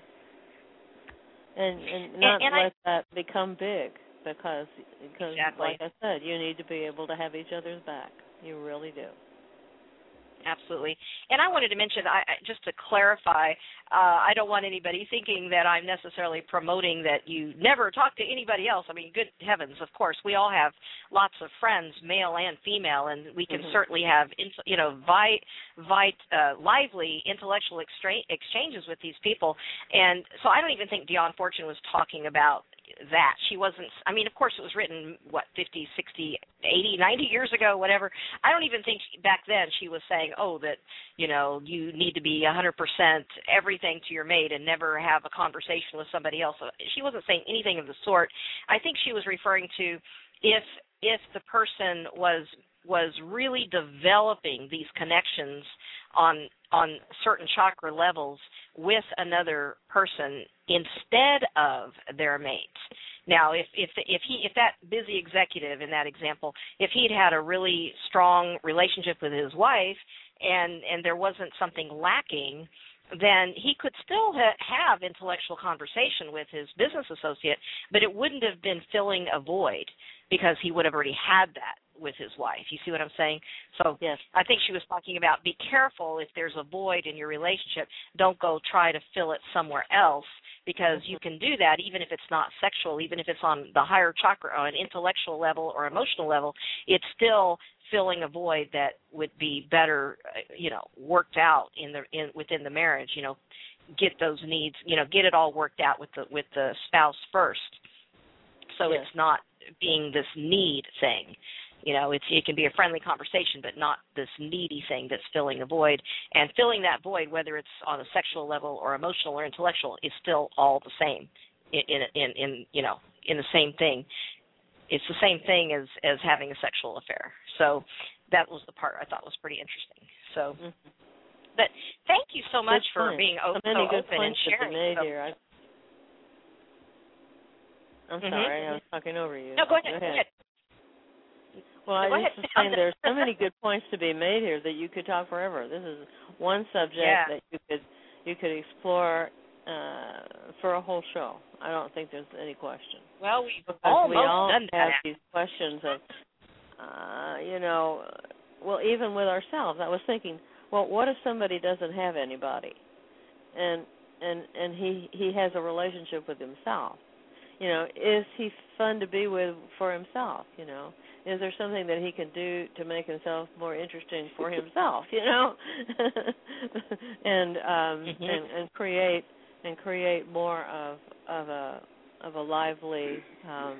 Speaker 3: And, and not
Speaker 2: and, and
Speaker 3: let I, that become big, because, because
Speaker 2: exactly.
Speaker 3: like I said, you need to be able to have each other's back. You really do.
Speaker 2: Absolutely. And I wanted to mention, I, just to clarify, uh, I don't want anybody thinking that I'm necessarily promoting that you never talk to anybody else. I mean, good heavens, of course, we all have lots of friends, male and female, and we can
Speaker 3: mm-hmm.
Speaker 2: certainly have, you know, vite, vite, uh, lively intellectual extra- exchanges with these people. And so I don't even think Dionne Fortune was talking about that. She wasn't, I mean, of course it was written, what, fifty, sixty, eighty, ninety years ago, whatever. I don't even think back then she was saying, oh, that, you know, you need to be one hundred percent everything to your mate and never have a conversation with somebody else. She wasn't saying anything of the sort. I think she was referring to if if the person was was really developing these connections on on certain chakra levels with another person instead of their mate. Now, if if if he if that busy executive in that example, if he'd had a really strong relationship with his wife and and there wasn't something lacking, then he could still ha- have intellectual conversation with his business associate, but it wouldn't have been filling a void because he would have already had that with his wife. You see what I'm saying? So
Speaker 3: yes.
Speaker 2: I think she was talking about be careful if there's a void in your relationship. Don't go try to fill it somewhere else because
Speaker 3: mm-hmm.
Speaker 2: you can do that even if it's not sexual, even if it's on the higher chakra, on an intellectual level or emotional level. It's still filling a void that would be better, you know, worked out in the in within the marriage. You know, get those needs, you know, get it all worked out with the with the spouse first. So
Speaker 3: yes.
Speaker 2: it's not being this need thing. You know, it's it can be a friendly conversation, but not this needy thing that's filling a void. And filling that void, whether it's on a sexual level or emotional or intellectual, is still all the same. In in in, in you know in the same thing. It's the same thing as as having a sexual affair. So that was the part I thought was pretty interesting. So,
Speaker 3: mm-hmm.
Speaker 2: but thank you so much
Speaker 3: good
Speaker 2: for
Speaker 3: point.
Speaker 2: being o-
Speaker 3: so, many
Speaker 2: so
Speaker 3: good
Speaker 2: open and
Speaker 3: points
Speaker 2: sharing.
Speaker 3: Made
Speaker 2: so.
Speaker 3: here. I, I'm
Speaker 2: mm-hmm.
Speaker 3: sorry, I was talking over you.
Speaker 2: No, go ahead.
Speaker 3: Go ahead.
Speaker 2: Go ahead.
Speaker 3: Well,
Speaker 2: no,
Speaker 3: I
Speaker 2: go
Speaker 3: was
Speaker 2: ahead.
Speaker 3: just saying there's so many good points to be made here that you could talk forever. This is one subject
Speaker 2: yeah.
Speaker 3: that you could you could explore uh, for a whole show. I don't think there's any question.
Speaker 2: Well, we've
Speaker 3: because
Speaker 2: almost
Speaker 3: we all
Speaker 2: done that.
Speaker 3: have these questions of, uh, you know, well, even with ourselves. I was thinking, well, what if somebody doesn't have anybody, and and and he he has a relationship with himself? You know, is he fun to be with for himself? You know, is there something that he can do to make himself more interesting for himself? You know, and um,
Speaker 2: mm-hmm.
Speaker 3: and and create and create more of of a of a lively um,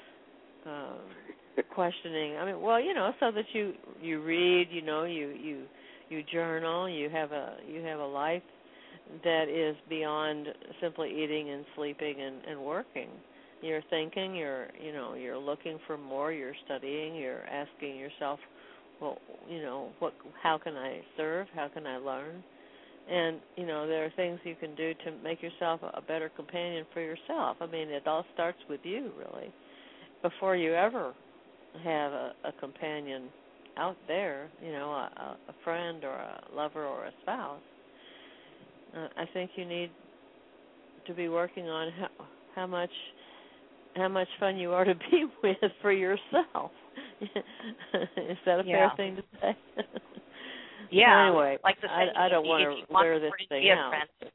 Speaker 3: uh, questioning. I mean, well, you know, so that you you read, you know, you you you journal, you have a you have a life that is beyond simply eating and sleeping and, and working. You're thinking, you're you know, you're looking for more, you're studying, you're asking yourself, well, you know, what how can I serve? How can I learn? And, you know, there are things you can do to make yourself a better companion for yourself. I mean, it all starts with you, really. Before you ever have a, a companion out there, you know, a, a friend or a lover or a spouse, uh, I think you need to be working on how, how much how much fun you are to be with for yourself. Is that a
Speaker 2: yeah.
Speaker 3: fair thing to say?
Speaker 2: Yeah.
Speaker 3: So anyway,
Speaker 2: like the saying,
Speaker 3: I, I don't
Speaker 2: if
Speaker 3: want
Speaker 2: you
Speaker 3: to
Speaker 2: want
Speaker 3: wear this thing out.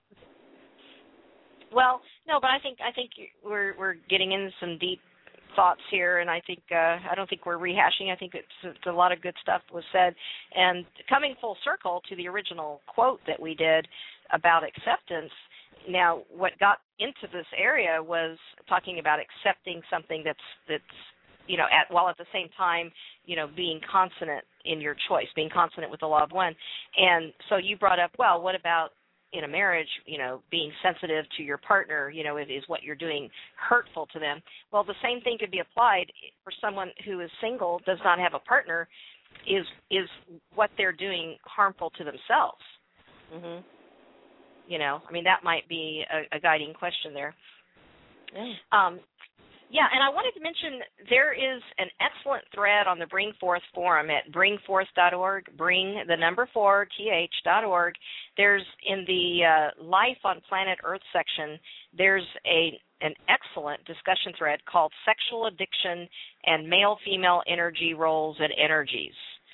Speaker 2: Well, no, but I think I think we're we're getting into some deep thoughts here, and I think uh, I don't think we're rehashing. I think it's, it's a lot of good stuff was said, and coming full circle to the original quote that we did about acceptance. Now, what got into this area was talking about accepting something that's that's you know at while at the same time you know being consonant in your choice, being consonant with the law of one. And so you brought up, well, what about in a marriage, you know, being sensitive to your partner, you know, is, is what you're doing hurtful to them? Well, the same thing could be applied for someone who is single, does not have a partner, is is what they're doing harmful to themselves?
Speaker 3: Mm-hmm.
Speaker 2: You know, I mean, that might be a, a guiding question there.
Speaker 3: Yeah.
Speaker 2: Um, yeah, and I wanted to mention there is an excellent thread on the Bring Forth forum at bring forth dot org, bring the number four, th dot org. There's in the uh, Life on Planet Earth section, there's a an excellent discussion thread called Sexual Addiction and Male-Female Energy Roles and Energies.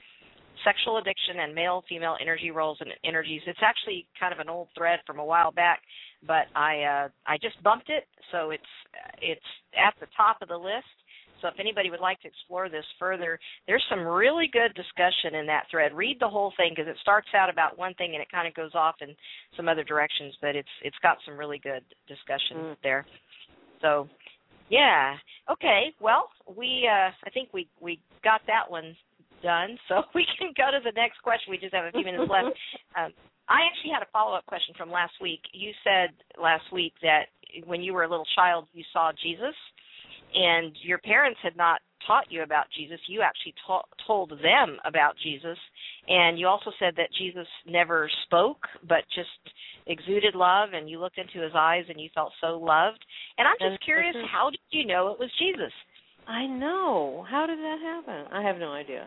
Speaker 2: Sexual addiction and male-female energy roles and energies. It's actually kind of an old thread from a while back, but I uh, I just bumped it, so it's it's at the top of the list. So if anybody would like to explore this further, there's some really good discussion in that thread. Read the whole thing because it starts out about one thing and it kind of goes off in some other directions, but it's it's got some really good discussion mm. there. So, yeah. Okay, well, we uh, I think we, we got that one done, so we can go to the next question. We just have a few minutes left. Um, I actually had a follow-up question from last week. You said last week that when you were a little child, you saw Jesus, and your parents had not taught you about Jesus. You actually ta- told them about Jesus, and you also said that Jesus never spoke, but just exuded love, and you looked into his eyes, and you felt so loved. And I'm just curious, how did you know it was Jesus?
Speaker 3: I know. How did that happen? I have no idea.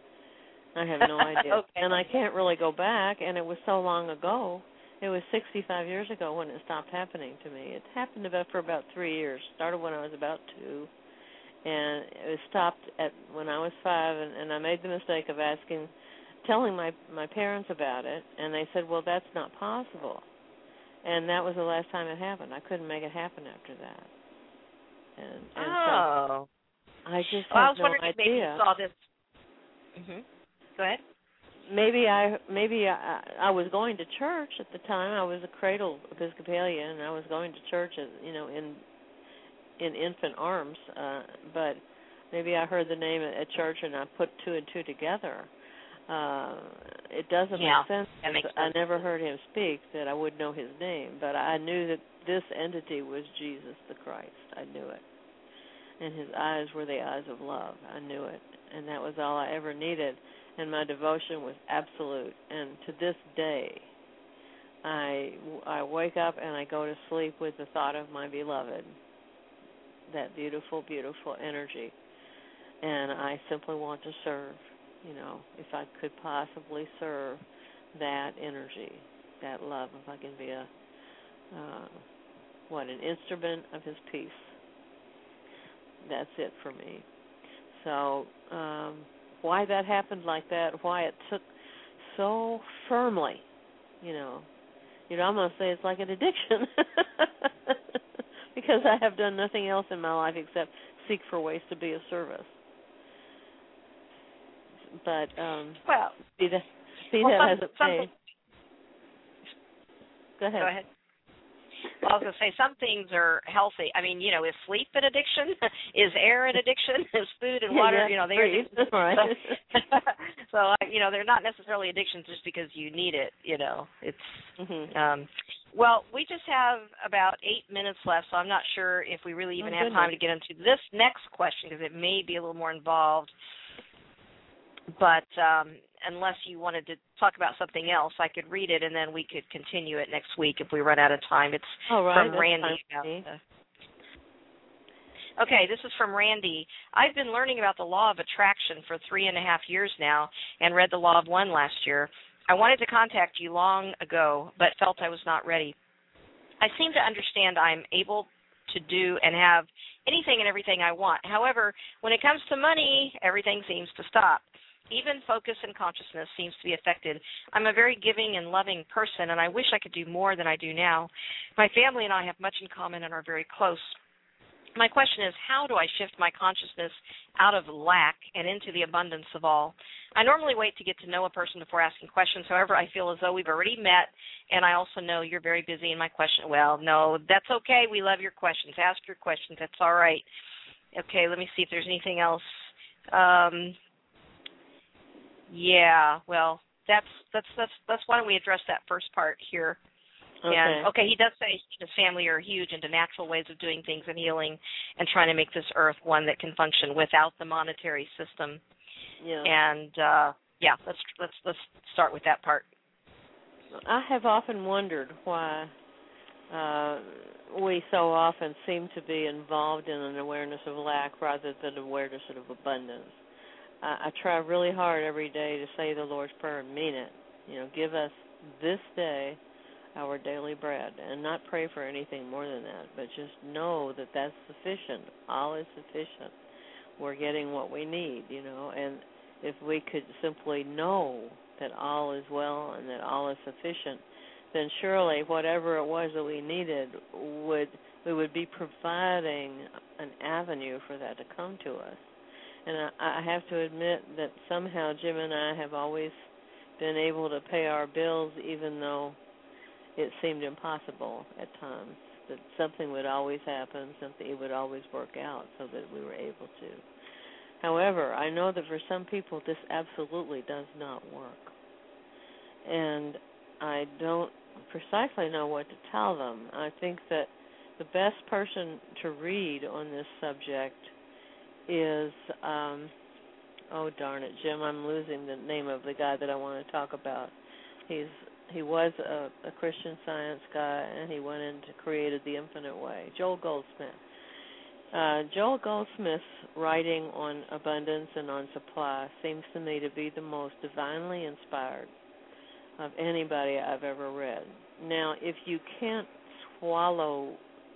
Speaker 3: I have no idea.
Speaker 2: Okay.
Speaker 3: And I can't really go back, and it was so long ago. It was sixty-five years ago when it stopped happening to me. It happened about for about three years. Started when I was about two, and it was stopped at when I was five, and, and I made the mistake of asking, telling my, my parents about it, and they said, well, that's not possible. and that was the last time it happened. I couldn't make it happen after that. And, and
Speaker 2: oh.
Speaker 3: so I just
Speaker 2: well,
Speaker 3: have
Speaker 2: I was
Speaker 3: no
Speaker 2: wondering
Speaker 3: idea.
Speaker 2: if maybe you saw this. Mm-hmm. Go ahead.
Speaker 3: Maybe I maybe I, I was going to church at the time. I was a cradle Episcopalian, and I was going to church, as, you know, in in infant arms. Uh, but maybe I heard the name at, at church, and I put two and two together. Uh, it doesn't
Speaker 2: yeah,
Speaker 3: make sense.
Speaker 2: That makes sense.
Speaker 3: I never heard him speak that I would know his name, but I knew that this entity was Jesus the Christ. I knew it. And his eyes were the eyes of love. I knew it. And that was all I ever needed. And my devotion was absolute. And to this day, I, I wake up and I go to sleep with the thought of my beloved, that beautiful, beautiful energy. And I simply want to serve, you know, if I could possibly serve that energy, that love, if I can be a, uh, what, an instrument of his peace. That's it for me. So um, why that happened like that, why it took so firmly, you know, you'd almost say it's like an addiction because I have done nothing else in my life except seek for ways to be of service. But um,
Speaker 2: well,
Speaker 3: be that, be
Speaker 2: well,
Speaker 3: that
Speaker 2: some,
Speaker 3: as it may. Go ahead.
Speaker 2: Go ahead. Well, I was going to say some things are healthy. I mean, you know, is sleep an addiction? Is air an addiction? Is food and
Speaker 3: yeah,
Speaker 2: water?
Speaker 3: Yeah,
Speaker 2: you know, they're
Speaker 3: That's right.
Speaker 2: So, so uh, you know, they're not necessarily addictions just because you need it. You know, it's.
Speaker 3: Mm-hmm.
Speaker 2: Um, well, we just have about eight minutes left, so I'm not sure if we really even
Speaker 3: oh,
Speaker 2: have
Speaker 3: goodness.
Speaker 2: time to get into this next question because it may be a little more involved. But um, unless you wanted to talk about something else, I could read it, and then we could continue it next week if we run out of time. It's
Speaker 3: oh, right.
Speaker 2: from
Speaker 3: That's
Speaker 2: Randy. About the, okay, this is from Randy. I've been learning about the law of attraction for three and a half years now and read the law of one last year. I wanted to contact you long ago, but felt I was not ready. I seem to understand I'm able to do and have anything and everything I want. However, when it comes to money, everything seems to stop. Even focus and consciousness seems to be affected. I'm a very giving and loving person, and I wish I could do more than I do now. My family and I have much in common and are very close. My question is, how do I shift my consciousness out of lack and into the abundance of all? I normally wait to get to know a person before asking questions. However, I feel as though we've already met, and I also know you're very busy in my question. Well, no, that's okay. We love your questions. Ask your questions. That's all right. Okay, let me see if there's anything else. Um, yeah, well, that's that's that's that's why don't we address that first part here.
Speaker 3: Okay.
Speaker 2: And, okay, he does say his family are huge into natural ways of doing things and healing and trying to make this earth one that can function without the monetary system.
Speaker 3: Yeah.
Speaker 2: And, uh, yeah, let's let's let's start with that part.
Speaker 3: I have often wondered why uh, we so often seem to be involved in an awareness of lack rather than awareness of abundance. I, I try really hard every day to say the Lord's Prayer and mean it. You know, give us this day our daily bread, and not pray for anything more than that, but just know that that's sufficient. All is sufficient. We're getting what we need, you know, and if we could simply know that all is well and that all is sufficient, then surely whatever it was that we needed would we would be providing an avenue for that to come to us. And I, I have to admit that somehow Jim and I have always been able to pay our bills even though it seemed impossible at times, that something would always happen, something it would always work out so that we were able to. However, I know that for some people this absolutely does not work. And I don't precisely know what to tell them. I think that the best person to read on this subject is, um, oh, darn it, Jim, I'm losing the name of the guy that I want to talk about. He's He was a, a Christian Science guy, and he went into created the Infinite Way. Joel Goldsmith. Uh, Joel Goldsmith's writing on abundance and on supply seems to me to be the most divinely inspired of anybody I've ever read. Now, if you can't swallow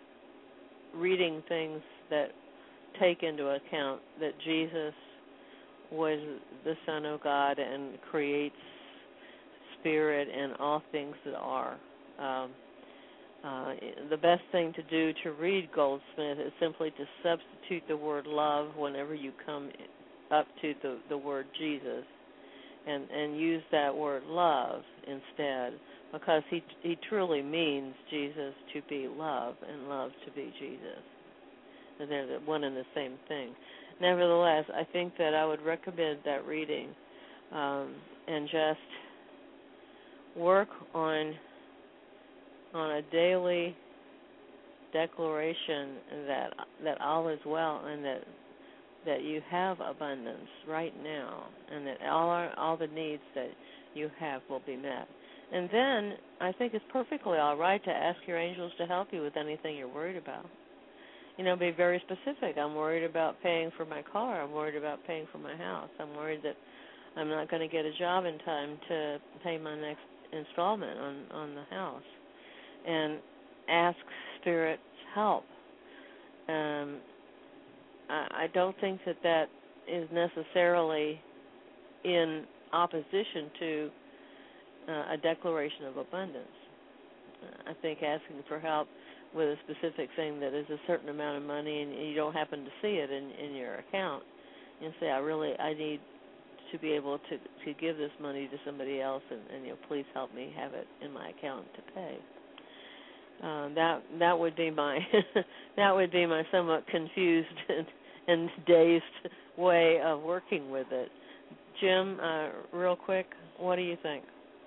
Speaker 3: reading things that take into account that Jesus was the Son of God and creates spirit and all things that are. Um, uh, the best thing to do to read Goldsmith is simply to substitute the word love whenever you come up to the, the word Jesus, and, and use that word love instead, because he he truly means Jesus to be love and love to be Jesus. And they're one and the same thing. Nevertheless, I think that I would recommend that reading um, and just work on on a daily declaration that that all is well and that that you have abundance right now, and that all our, all the needs that you have will be met. And then I think it's perfectly all right to ask your angels to help you with anything you're worried about. You know, be very specific. I'm worried about paying for my car. I'm worried about paying for my house. I'm worried that I'm not going to get a job in time to pay my next installment on, on the house. And ask Spirit's help. Um, I, I don't think that that is necessarily in opposition to uh, a declaration of abundance. Uh, I think asking for help with a specific thing that is a certain amount of money and you don't happen to see it in, in your account, and say, I really, I need to be able to, to give this money to somebody else, and, and you know, please help me have it in my account to pay. Uh, that that would be my that would be my somewhat confused and, and dazed way of working with it. Jim, uh, real quick, what do you think?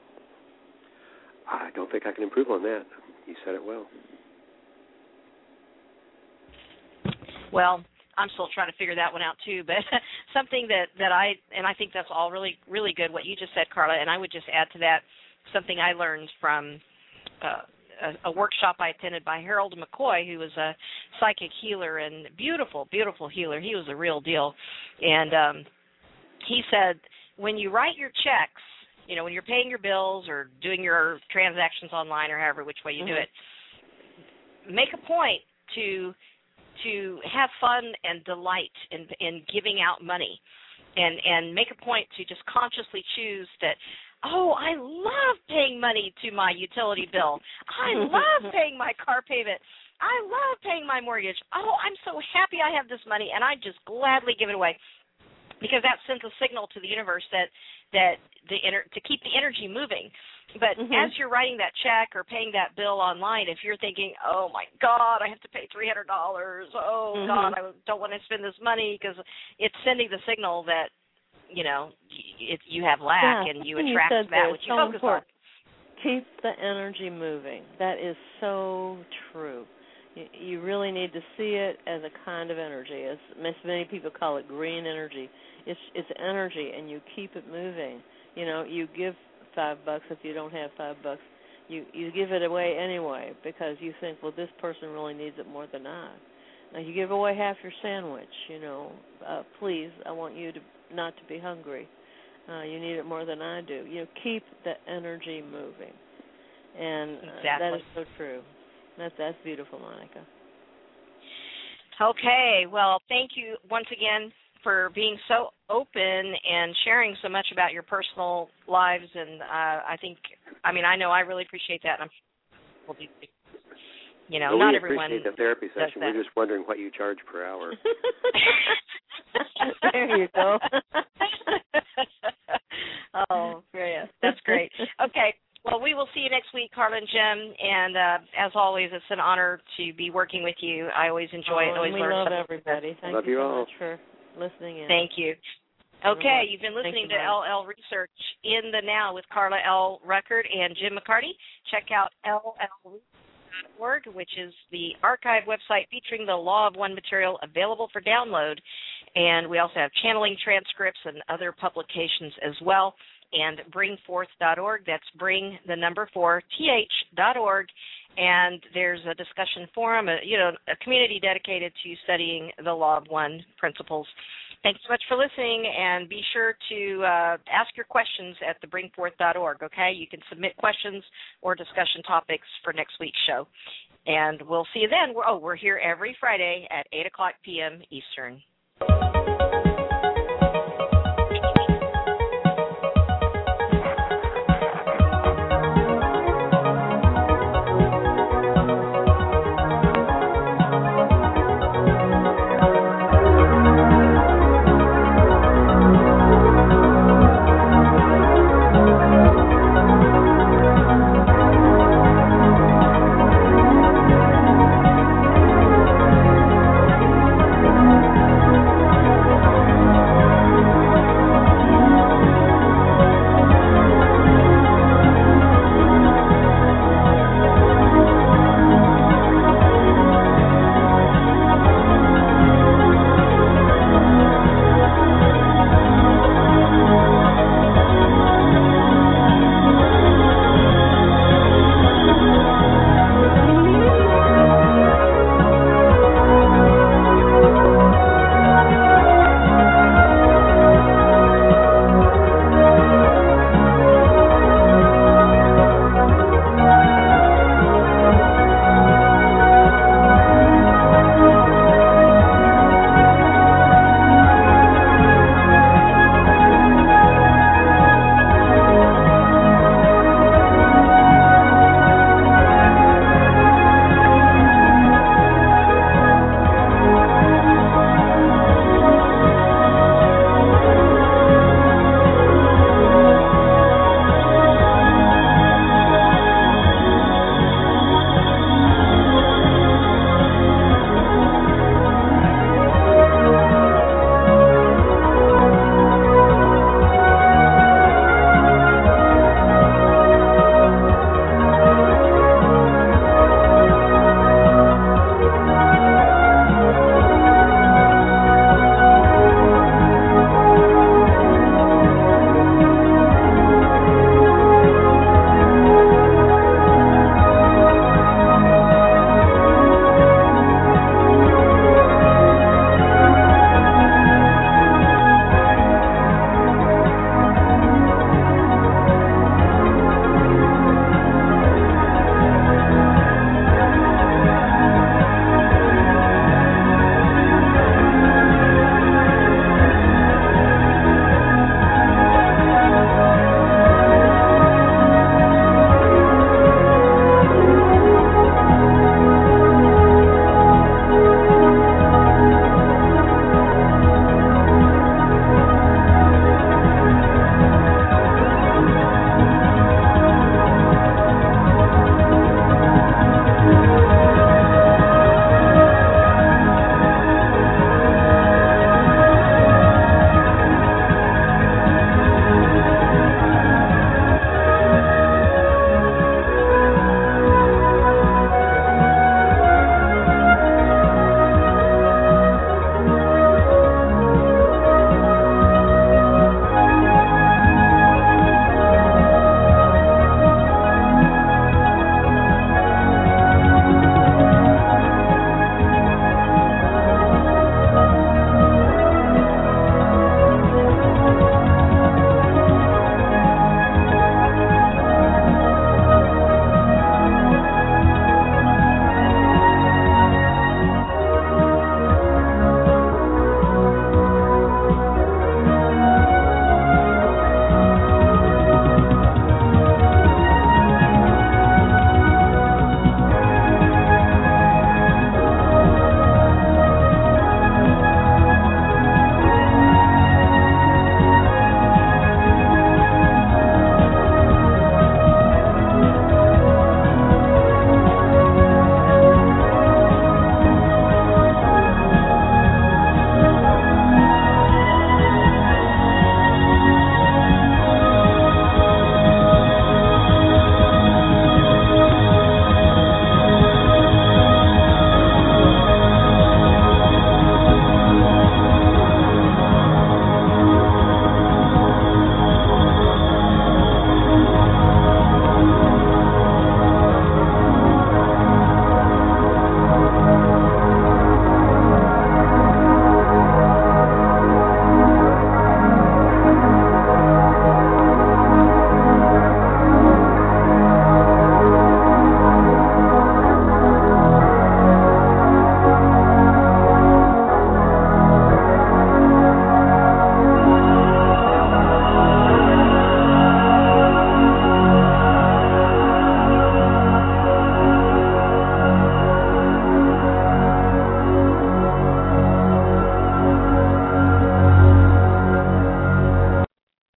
Speaker 4: I don't think I can improve on that. You said it well.
Speaker 2: Well, I'm still trying to figure that one out too, but something that, that I, and I think that's all really, really good, what you just said, Carla, and I would just add to that something I learned from uh, a, a workshop I attended by Harold McCoy, who was a psychic healer and beautiful, beautiful healer. He was a real deal. And um, he said, when you write your checks, you know, when you're paying your bills or doing your transactions online or however which way you mm-hmm. do it, make a point to to have fun and delight in, in giving out money, and, and make a point to just consciously choose that, oh, I love paying money to my utility bill. I love paying my car payment. I love paying my mortgage. Oh, I'm so happy I have this money, and I just gladly give it away, because that sends a signal to the universe that that the ener- to keep the energy moving. But mm-hmm. as you're writing that check or paying that bill online, if you're thinking, oh, my God, I have to pay three hundred dollars, oh, mm-hmm. God, I don't want to spend this money, because it's sending the signal that, you know, it, you have lack,
Speaker 3: yeah,
Speaker 2: and you attract
Speaker 3: you
Speaker 2: that which you
Speaker 3: so
Speaker 2: focus
Speaker 3: important.
Speaker 2: on.
Speaker 3: Keep the energy moving. That is so true. You, you really need to see it as a kind of energy. As many people call it green energy. It's it's energy, and you keep it moving. You know, you give five bucks if you don't have five bucks. You you give it away anyway, because you think, well, this person really needs it more than I. Now, you give away half your sandwich, you know, uh, please, I want you to not to be hungry. Uh, you need it more than I do. You know, keep the energy moving. And uh,
Speaker 2: exactly.
Speaker 3: that is so true. That's, that's beautiful, Monica.
Speaker 2: Okay, well, thank you once again for being so open and sharing so much about your personal lives. And uh, I think, I mean, I know I really appreciate that. And I'm, you know,
Speaker 4: well,
Speaker 2: not
Speaker 4: we
Speaker 2: everyone
Speaker 4: appreciate the therapy session.
Speaker 2: We're
Speaker 4: just wondering what you charge per hour.
Speaker 3: There you go.
Speaker 2: Oh, great. That's great. Okay. Well, we will see you next week, Carla and Jim. And uh, as always, it's an honor to be working with you. I always enjoy
Speaker 3: oh,
Speaker 2: it. Always
Speaker 3: we
Speaker 2: learn
Speaker 3: love
Speaker 2: something.
Speaker 3: everybody. Thank
Speaker 4: love
Speaker 3: you,
Speaker 4: you
Speaker 3: so
Speaker 4: all.
Speaker 3: much for listening in.
Speaker 2: Thank you. Okay, you've been listening
Speaker 3: you,
Speaker 2: to L L Research in the Now with Carla L. Ruckert and Jim McCarty. Check out L L research dot org, which is the archive website featuring the Law of One material available for download. And we also have channeling transcripts and other publications as well. And bring forth dot org, that's bring the number four, th dot org. And there's a discussion forum, a, you know, a community dedicated to studying the Law of One principles. Thanks so much for listening, and be sure to uh, ask your questions at the bring forth dot org, okay? You can submit questions or discussion topics for next week's show. And we'll see you then. We're, oh, we're here every Friday at eight o'clock p.m. Eastern.